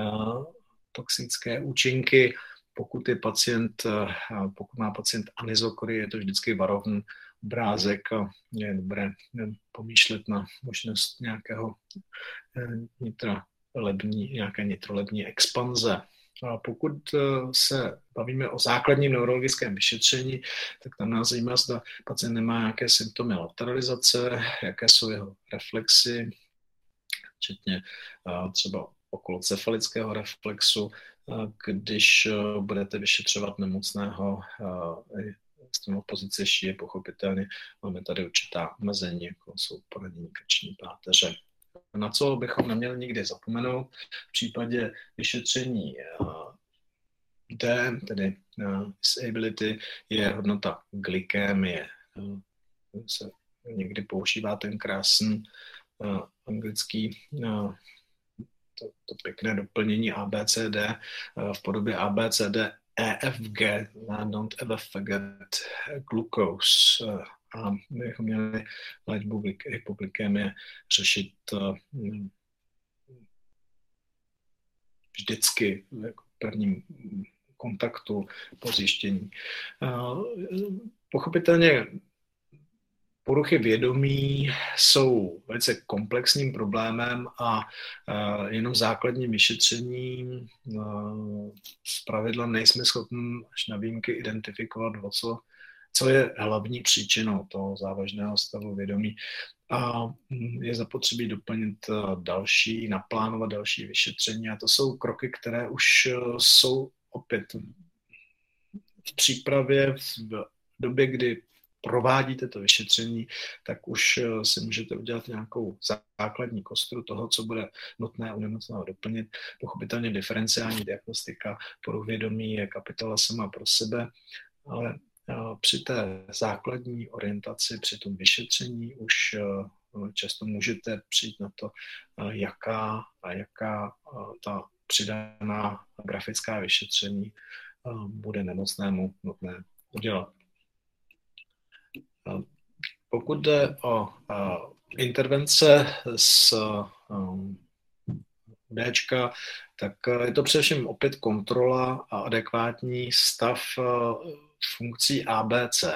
toxické účinky. Pokud je pacient, pokud má pacient anizokory, je to vždycky varovný obrázek a je dobré pomýšlet na možnost nějakého nitrolební, nějaké nitrolební expanze. A pokud se bavíme o základním neurologickém vyšetření, tak tam nás zajímá, zda pacient nemá nějaké symptomy lateralizace, jaké jsou jeho reflexy, včetně třeba okolocefalického reflexu, když budete vyšetřovat nemocného s tím pozici šíje, pochopitelně máme tady určitá omezení, jako jsou poranění krční páteře. Na co bychom neměli nikdy zapomenout v případě vyšetření D, tedy disability, je hodnota glykémie. Se někdy používá ten krásný anglický To, to pěkné doplnění A B C D v podobě A B C D E F G, don't ever forget glucose. A my bychom měli léčbu hypoglykémie řešit vždycky jako prvním kontaktu po zjištění. Pochopitelně poruchy vědomí jsou velice komplexním problémem a jenom základním vyšetřením zpravidla nejsme schopni až na výjimky identifikovat, o co, co je hlavní příčinou toho závažného stavu vědomí. A je zapotřebí doplnit další, naplánovat další vyšetření a to jsou kroky, které už jsou opět v přípravě v době, kdy provádíte to vyšetření, tak už si můžete udělat nějakou základní kostru toho, co bude nutné u nemocného doplnit. Pochopitelně diferenciální diagnostika poruch vědomí je kapitola sama pro sebe, ale při té základní orientaci, při tom vyšetření už často můžete přijít na to, jaká a jaká ta přidaná grafická vyšetření bude nemocnému nutné udělat. Pokud jde o intervence s Dčka, tak je to především opět kontrola a adekvátní stav funkcí A B C.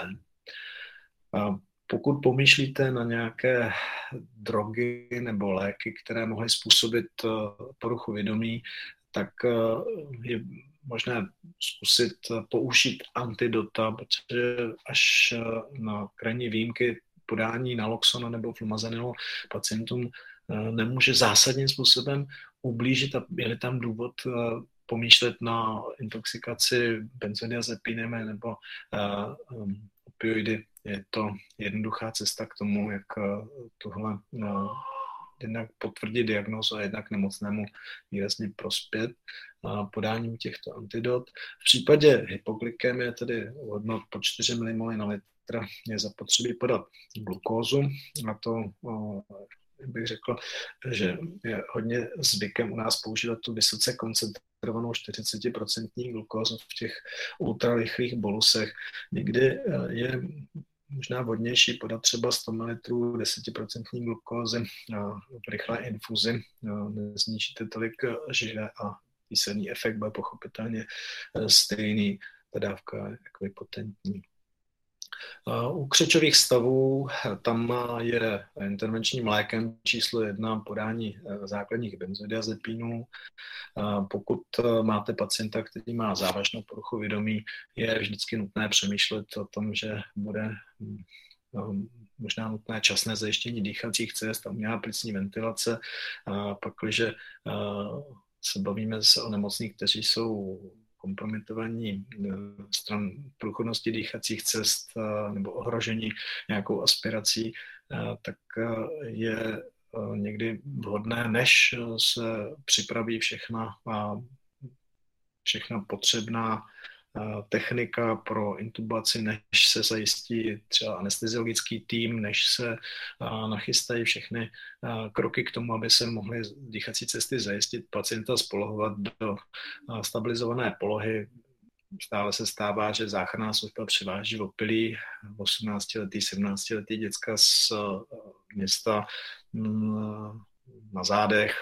Pokud pomýšlíte na nějaké drogy nebo léky, které mohly způsobit poruchu vědomí, tak je možné zkusit použít antidota, protože až na krajní výjimky podání naloxonu nebo flumazenilu pacientům nemůže zásadním způsobem ublížit a je tam důvod pomýšlet na intoxikaci benzodiazepinem nebo um, opioidy. Je to jednoduchá cesta k tomu, jak tohle no, jednak potvrdit diagnózu a jednak nemocnému výrazně prospět podáním těchto antidot. V případě hypoglykemie, tedy hodnot po čtyři milimoly na litr, je zapotřebí podat glukózu. A to bych řekl, že je hodně zvykem u nás používat tu vysoce koncentrovanou čtyřicet procent glukózu v těch ultrarychlých bolusech. Někdy je možná vhodnější podat třeba sto mililitrů deset procent glukózy v rychlé infuzi. Nezničíte tolik žile a výsledný efekt bude pochopitelně stejný, ta dávka je ekvipotentní. U křečových stavů tam je intervenčním lékem číslo jedna podání základních benzodiazepinů. Pokud máte pacienta, který má závažnou poruchu vědomí, je vždycky nutné přemýšlet o tom, že bude možná nutné časné zajištění dýchacích cest a umělá plicní ventilace. Pakliže se bavíme se o nemocných, kteří jsou kompromitovaní stran průchodnosti dýchacích cest nebo ohrožení nějakou aspirací, tak je někdy vhodné, než se připraví všechna, všechna potřebná technika pro intubaci, než se zajistí třeba anesteziologický tým, než se nachystají všechny kroky k tomu, aby se mohly dýchací cesty zajistit, pacienta spolohovat do stabilizované polohy. Stále se stává, že záchranná služba přiváží opilí osmnáctiletý, sedmnáctiletý děcka z města na zádech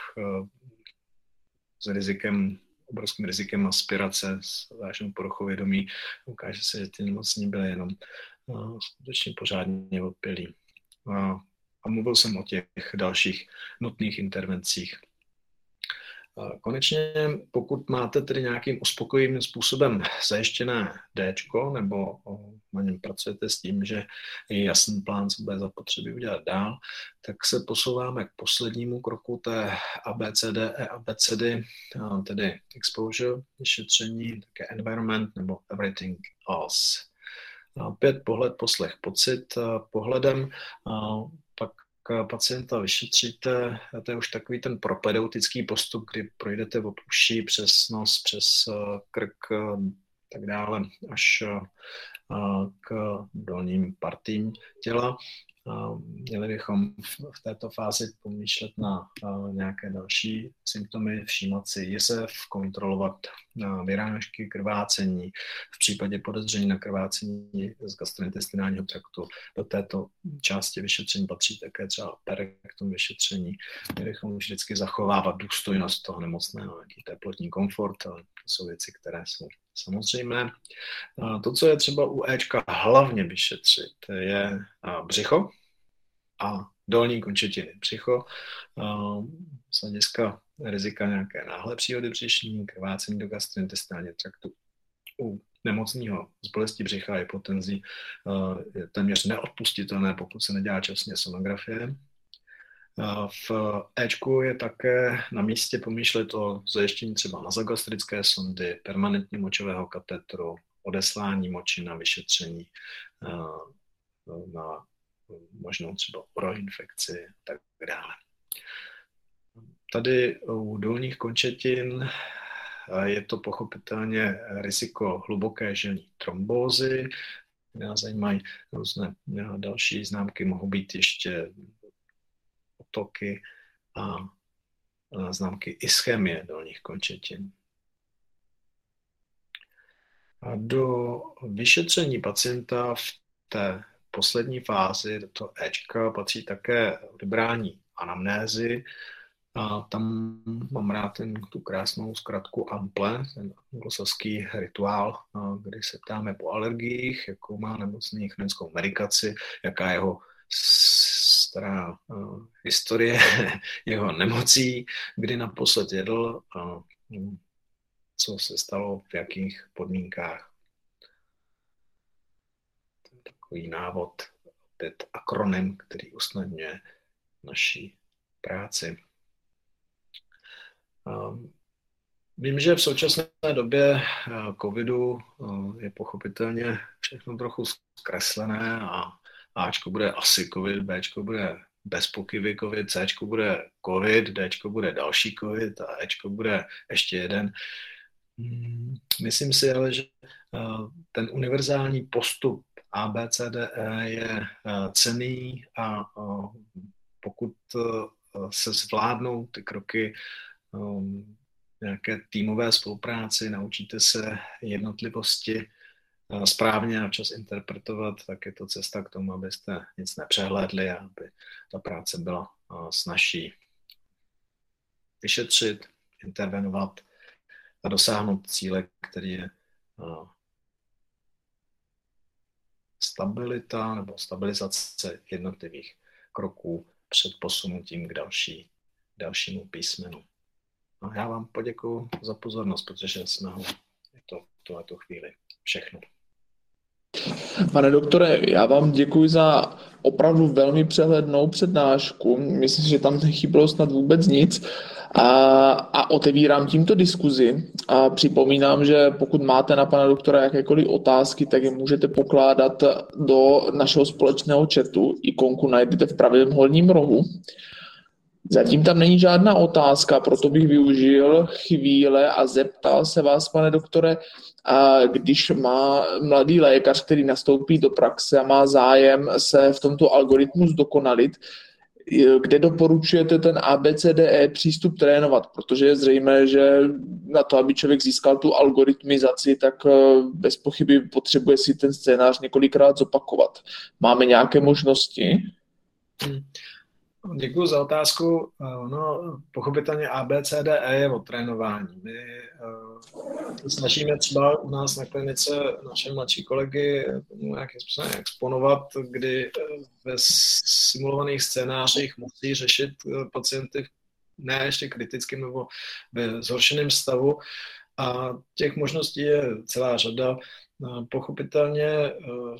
s rizikem obrovským rizikem aspirace s vážnou poruchou vědomí. Ukáže se, že ty nemocní byly jenom uh, skutečně pořádně opilí. Uh, a mluvil jsem o těch dalších nutných intervencích. Uh, konečně, pokud máte tedy nějakým uspokojivým způsobem zajištěné Dčko, nebo uh, na něm pracujete s tím, že je jasný plán, co bude zapotřebí udělat dál, tak se posouváme k poslednímu kroku té A B C D E abecedy, tedy exposure, vyšetření, také environment nebo everything else. Pět pohled, poslech, pocit. Pohledem pak pacienta vyšetříte, to je už takový ten propedeutický postup, kdy projdete od uší přes nos, přes krk, tak dále, až k dolním partím těla. Měli bychom v této fázi pomýšlet na nějaké další symptomy, všímat si jizev, kontrolovat vyrážky, krvácení. V případě podezření na krvácení z gastrointestinálního traktu do této části vyšetření patří také třeba perektom vyšetření. Měli bychom vždycky zachovávat důstojnost toho nemocného, jaký teplotní komfort, ale to jsou věci, které jsou samozřejmé. To, co je třeba u Ečka hlavně vyšetřit, je břicho a dolní končetiny. Břicho z hlediska rizika nějaké náhlé příhody břišní, krvácení do gastrointestinálního traktu. U nemocného z bolesti břicha a hypotenzí je téměř neodpustitelné, pokud se nedělá časně sonografie. V Ečku je také na místě pomýšlet o zajištění třeba nazogastrické sondy, permanentně močového katetru, odeslání moči na vyšetření, na možnou třeba oroinfekci a tak dále. Tady u dolních končetin je to pochopitelně riziko hluboké žilní trombózy. Nás zajímají různé další známky, mohou být ještě otoky a známky ischemie dolních končetin. A do vyšetření pacienta v té poslední fázi, do toho Ečka, patří také vybrání anamnézy. A tam mám rád ten, tu krásnou zkratku AMPLE, ten anglosaský rituál, kdy se ptáme po alergiích, jakou má nemocný chronickou medikaci, jaká je jeho stará uh, historie jeho nemocí, kdy naposled jedl a uh, co se stalo, v jakých podmínkách. To je takový návod, opět akronym, který usnadňuje naší práci. Um, vím, že v současné době uh, covidu uh, je pochopitelně všechno trochu zkreslené a Ačko bude asi covid, Bčko bude bez pochyby covid, Cčko bude covid, Dčko bude další covid a Ečko bude ještě jeden. Myslím si ale, že ten univerzální postup A, B, C, D, E je cenný a pokud se zvládnou ty kroky nějaké týmové spolupráci, naučíte se jednotlivosti správně a včas interpretovat, tak je to cesta k tomu, abyste nic nepřehlédli a aby ta práce byla snazší. Vyšetřit, intervenovat a dosáhnout cíle, který je stabilita nebo stabilizace jednotlivých kroků před posunutím k další, dalšímu písmenu. A já vám poděkuji za pozornost, protože jsme ho je to v tuto chvíli všechno.
Pane doktore, já vám děkuji za opravdu velmi přehlednou přednášku. Myslím, že tam nechybilo snad vůbec nic. A, a otevírám tímto diskuzi. A připomínám, že pokud máte na pana doktora jakékoliv otázky, tak je můžete pokládat do našeho společného chatu. Ikonku najdete v pravém horním rohu. Zatím tam není žádná otázka, proto bych využil chvíle a zeptal se vás, pane doktore, a když má mladý lékař, který nastoupí do praxe a má zájem se v tomto algoritmu zdokonalit, kde doporučujete ten A B C D E přístup trénovat, protože je zřejmé, že na to, aby člověk získal tu algoritmizaci, tak bez pochyby potřebuje si ten scénář několikrát zopakovat. Máme nějaké možnosti?
Hmm. Děkuji za otázku. No, pochopitelně A B C D E je o trénování. My uh, snažíme třeba u nás na klinice naše mladší kolegy nějakým způsobem exponovat, kdy ve simulovaných scénářích musí řešit pacienty ne ještě kritickým nebo ve zhoršeném stavu. A těch možností je celá řada. Pochopitelně uh,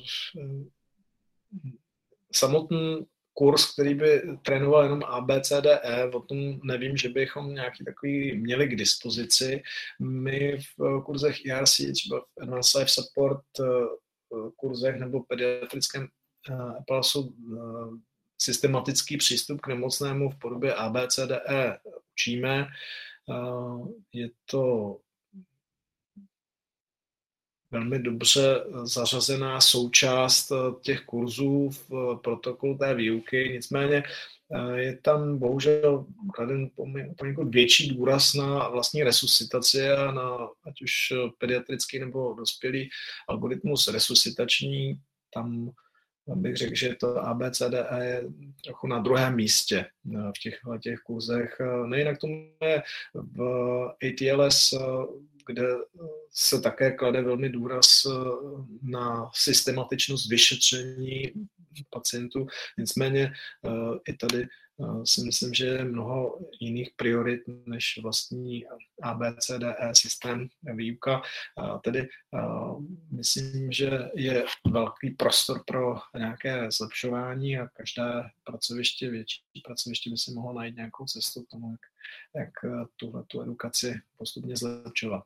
samotný kurz, který by trénoval jenom A, B, C, D, E, o tom nevím, že bychom nějaký takový měli k dispozici. My v kurzech E R C, třeba v Advanced Life Support kurzech nebo pediatrickém EPALSu systematický přístup k nemocnému v podobě A, B, C, D, E učíme. Je to velmi dobře zařazená součást těch kurzů v protokolu té výuky, nicméně je tam bohužel kladen poněkud větší důraz na vlastní resuscitaci a na ať už pediatrický nebo dospělý algoritmus resuscitační. Tam bych řekl, že to A B C D E je trochu na druhém místě v těchto těch kurzech. Nejinak tomu je v A T L S, kde se také klade velmi důraz na systematičnost vyšetření pacientů. Nicméně i tady si myslím, že je mnoho jiných priorit než vlastní A B C D E systém výuka. Tedy myslím, že je velký prostor pro nějaké zlepšování a každé pracoviště, větší pracoviště by si mohlo najít nějakou cestu k tomu, jak, jak tuhletu edukaci postupně zlepšovat.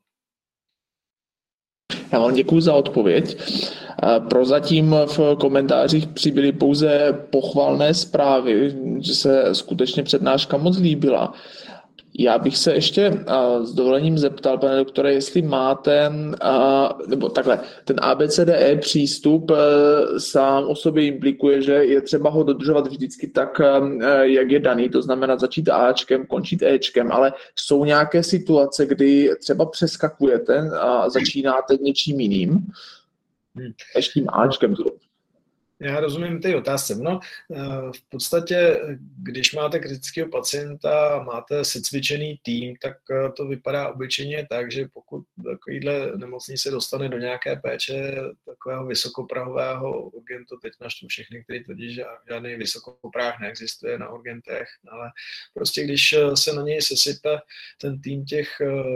Já vám děkuji za odpověď. Prozatím v komentářích přibyly pouze pochvalné zprávy, že se skutečně přednáška moc líbila. Já bych se ještě s dovolením zeptal, pane doktore, jestli máte, nebo takhle, ten A B C D E přístup sám o sobě implikuje, že je třeba ho dodržovat vždycky tak, jak je daný, to znamená začít Ačkem, končit Ečkem, ale jsou nějaké situace, kdy třeba přeskakujete a začínáte něčím jiným, než tím Ačkem.
Já rozumím ty otázce. No, v podstatě, když máte kritického pacienta, máte secvičený tým, tak to vypadá obyčejně tak, že pokud takovýhle nemocný se dostane do nějaké péče takového vysokoprahového urgentu, teď naštu všechny, kteří tvrdí, že žádný vysokopráh neexistuje na urgentech, ale prostě když se na něj sesype ten tým těch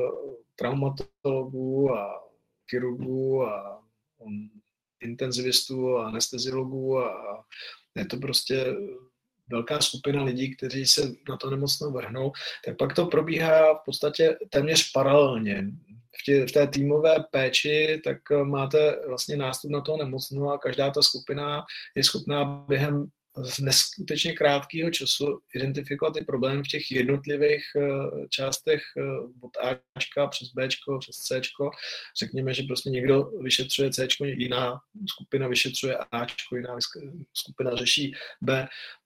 traumatologů a chirurgů a intenzivistů a anesteziologů a je to prostě velká skupina lidí, kteří se na to nemocnou vrhnou, tak pak to probíhá v podstatě téměř paralelně. V, tě, v té týmové péči tak máte vlastně nástup na toho nemocnou a každá ta skupina je schopná během z neskutečně krátkého času identifikovat ty problémy v těch jednotlivých uh, částech uh, od Ačka přes Bčko, přes Cčko. Řekněme, že prostě někdo vyšetřuje Cčko, jiná skupina vyšetřuje Ačko, jiná skupina řeší B.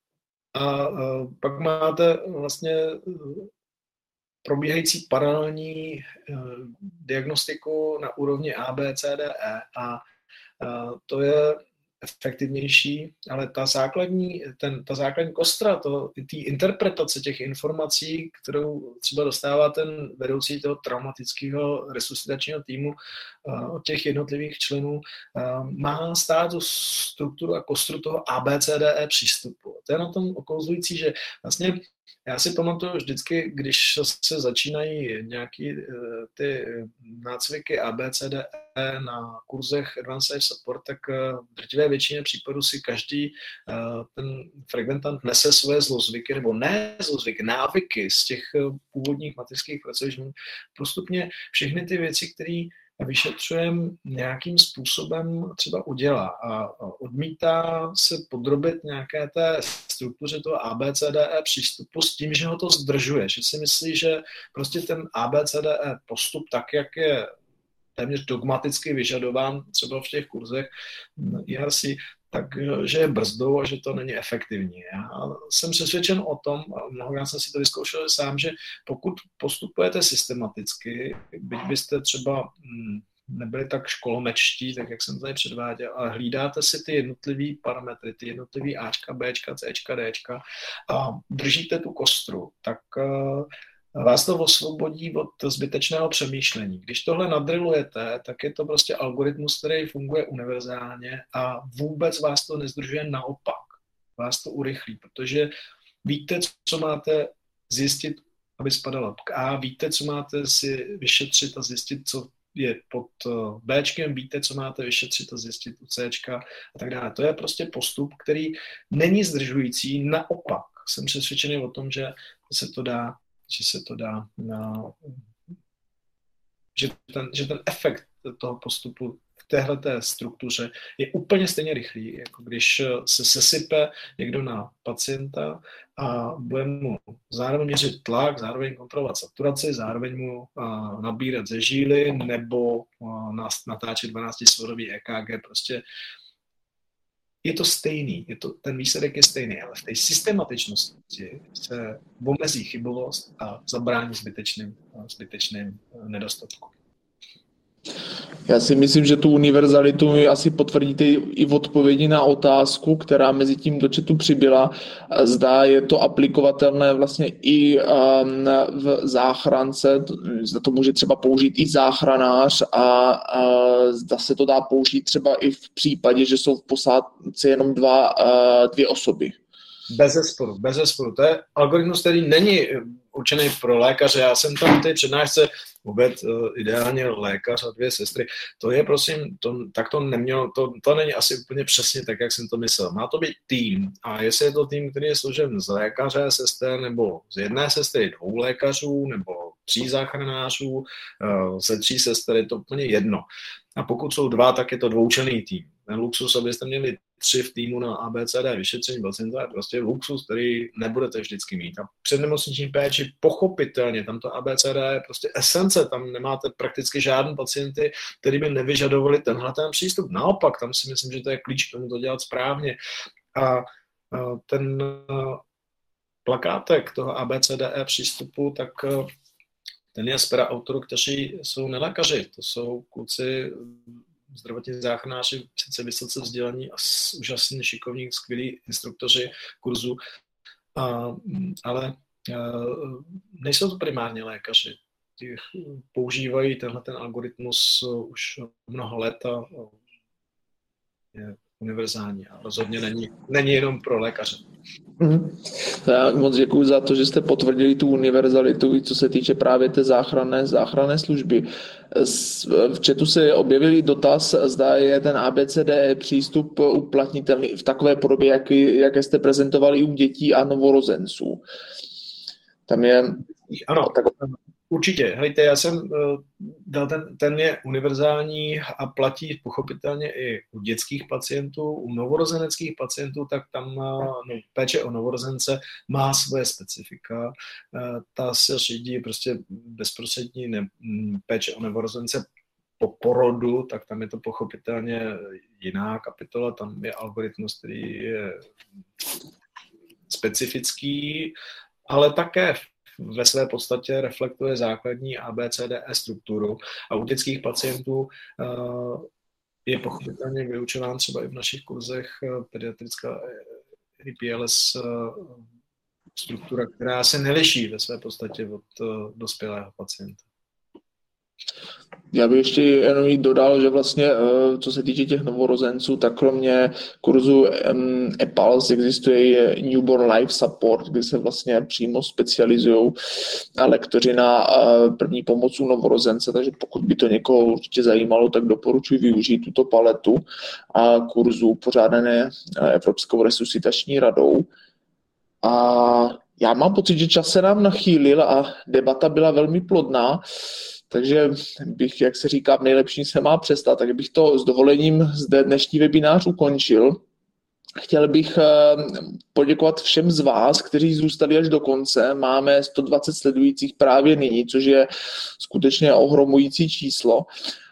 A uh, pak máte vlastně uh, probíhající paralelní uh, diagnostiku na úrovni A, B, C, D, E a uh, to je efektivnější, ale ta základní, ten, ta základní kostra, ty interpretace těch informací, kterou třeba dostává ten vedoucí toho traumatického resuscitačního týmu uh, od těch jednotlivých členů, uh, má stát tu strukturu a kostru toho A B C D E přístupu. To je na tom okouzlující, že vlastně já si pamatuju vždycky, když se začínají nějaký ty nácviky A B C D E na kurzech Advanced Life Support, tak v drtivé většině případů si každý ten frekventant nese své zlozvyky, nebo ne zlozvyky, návyky z těch původních mateřských pracovišť. Postupně všechny ty věci, které vyšetřujeme, nějakým způsobem třeba udělá a odmítá se podrobit nějaké té struktuře toho A B C D E přístupu s tím, že ho to zdržuje, že si myslí, že prostě ten A B C D E postup tak, jak je téměř dogmaticky vyžadován třeba v těch kurzech I R C, takže je brzdou a že to není efektivní. Já jsem přesvědčen o tom, a mnohokrát jsem si to vyzkoušel sám, že pokud postupujete systematicky, byť byste třeba nebyli tak školomečtí, tak jak jsem tady předváděl, ale hlídáte si ty jednotlivý parametry, ty jednotlivý Ačka, Bčka, Cčka, Dčka a držíte tu kostru, tak vás to osvobodí od zbytečného přemýšlení. Když tohle nadrilujete, tak je to prostě algoritmus, který funguje univerzálně a vůbec vás to nezdržuje, naopak. Vás to urychlí, protože víte, co máte zjistit, aby spadala k A, víte, co máte si vyšetřit a zjistit, co je pod Bčkem, víte, co máte vyšetřit a zjistit u Cčka a tak dále. To je prostě postup, který není zdržující, naopak. Jsem přesvědčený o tom, že se to dá že se to dá na, že ten, že ten efekt toho postupu v téhleté struktuře je úplně stejně rychlý, jako když se sesype někdo na pacienta a bude mu zároveň měřit tlak, zároveň kontrolovat saturaci, zároveň mu uh, nabírat ze žíly nebo uh, natáčet dvanáctisvodový E K G. Prostě je to stejný, je to, ten výsledek je stejný, ale v té systematičnosti se omezí chybovost a zabrání zbytečným, zbytečným nedostatku.
Já si myslím, že tu univerzalitu mi asi potvrdíte i v odpovědi na otázku, která mezi tím do chatu přibyla. Zdá je to aplikovatelné vlastně i v záchrance, zda to může třeba použít i záchranář a, a zda se to dá použít třeba i v případě, že jsou v posádce jenom dva, dvě osoby.
Bez zesporu, bez zesporu. To je algoritmus, který není určený pro lékaře. Já jsem tam v té přednášce vůbec uh, ideálně lékař a dvě sestry. To je, prosím, to, tak to nemělo, to, to není asi úplně přesně tak, jak jsem to myslel. Má to být tým. A jestli je to tým, který je složen z lékaře, sester, nebo z jedné sestry dvou lékařů, nebo tří záchranářů, uh, ze tří sester, je to úplně jedno. A pokud jsou dva, tak je to dvoučlenný tým. Ten luxus, abyste měli tři v týmu na A B C D vyšetření pacienta, je prostě luxus, který nebudete vždycky mít. A přednemocniční péči pochopitelně, tam to A B C D je prostě esence, tam nemáte prakticky žádný pacienty, který by nevyžadovali tenhle ten přístup. Naopak, tam si myslím, že to je klíč k tomu to dělat správně. A ten plakátek toho A B C D E přístupu, tak ten je z pera autorů, kteří jsou nelékaři. To jsou kluci, zdravotní záchranáři, sice vysoce vzdělaní a úžasně šikovní, skvělí instruktoři kurzu, a, ale a, nejsou to primárně lékaři. Ty používají tenhle ten algoritmus už mnoho let a je univerzální a rozhodně není, není jenom pro lékaře.
Mm. Já moc děkuji za to, že jste potvrdili tu univerzalitu, co se týče právě té záchranné, záchranné služby. V chatu se objevil dotaz, zda je ten A B C D E přístup uplatnitelný v takové podobě, jak, jaké jste prezentovali u dětí a novorozenců. Tam je...
Ano, tak... Určitě. Hejte, já jsem dal ten, ten je univerzální a platí pochopitelně i u dětských pacientů, u novorozeneckých pacientů, tak tam no, péče o novorozence má svoje specifika. Ta se řídí prostě bezprostřední ne, péče o novorozence po porodu, tak tam je to pochopitelně jiná kapitola, tam je algoritmus, který je specifický, ale také ve své podstatě reflektuje základní A B C D E strukturu a u dětských pacientů je pochopitelně vyučován třeba i v našich kurzech pediatrická I P L S struktura, která se neliší ve své podstatě od dospělého pacienta.
Já bych ještě jenom jí dodal, že vlastně, co se týče těch novorozenců, tak kromě kurzu E P A L S existuje i Newborn Life Support, kde se vlastně přímo specializují lektoři na první pomoc u novorozence, takže pokud by to někoho určitě zajímalo, tak doporučuji využít tuto paletu a kurzů pořádané Evropskou resuscitační radou. A já mám pocit, že čas se nám nachýlil a debata byla velmi plodná. Takže bych, jak se říká, nejlepší se má přestat, tak bych to s dovolením zde dnešní webinář ukončil. Chtěl bych poděkovat všem z vás, kteří zůstali až do konce. Máme sto dvacet sledujících právě nyní, což je skutečně ohromující číslo.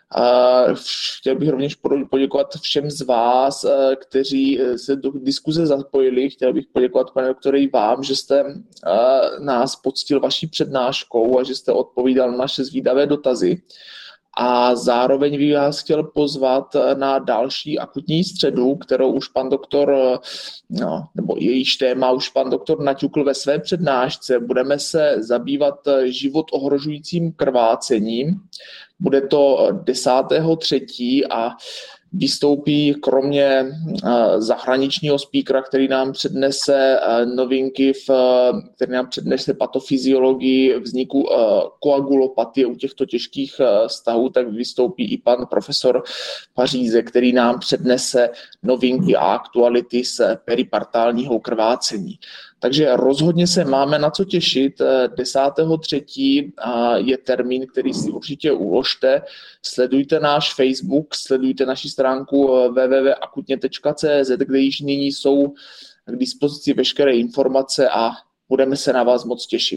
Chtěl bych rovněž poděkovat všem z vás, kteří se do diskuze zapojili. Chtěl bych poděkovat, pane doktore, i vám, že jste nás poctil vaší přednáškou a že jste odpovídal na naše zvídavé dotazy. A zároveň bych vás chtěl pozvat na další akutní středu, kterou už pan doktor, no, nebo jejíž téma už pan doktor naťukl ve své přednášce. Budeme se zabývat život ohrožujícím krvácením. Bude to desátého třetího a vystoupí kromě zahraničního speakera, který nám přednese novinky, v, který nám přednese patofyziologii vzniku koagulopatie u těchto těžkých stavů, tak vystoupí i pan profesor Paříze, který nám přednese novinky a aktuality z peripartálního krvácení. Takže rozhodně se máme na co těšit. desátého třetího je termín, který si určitě uložte. Sledujte náš Facebook, sledujte naši stránku w w w tečka akutně tečka c z, kde již nyní jsou k dispozici veškeré informace a budeme se na vás moc těšit.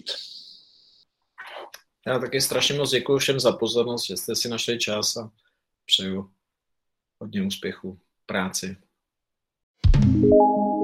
Já taky strašně moc děkuji všem za pozornost, že jste si našli čas a přeju hodně úspěchu v práci.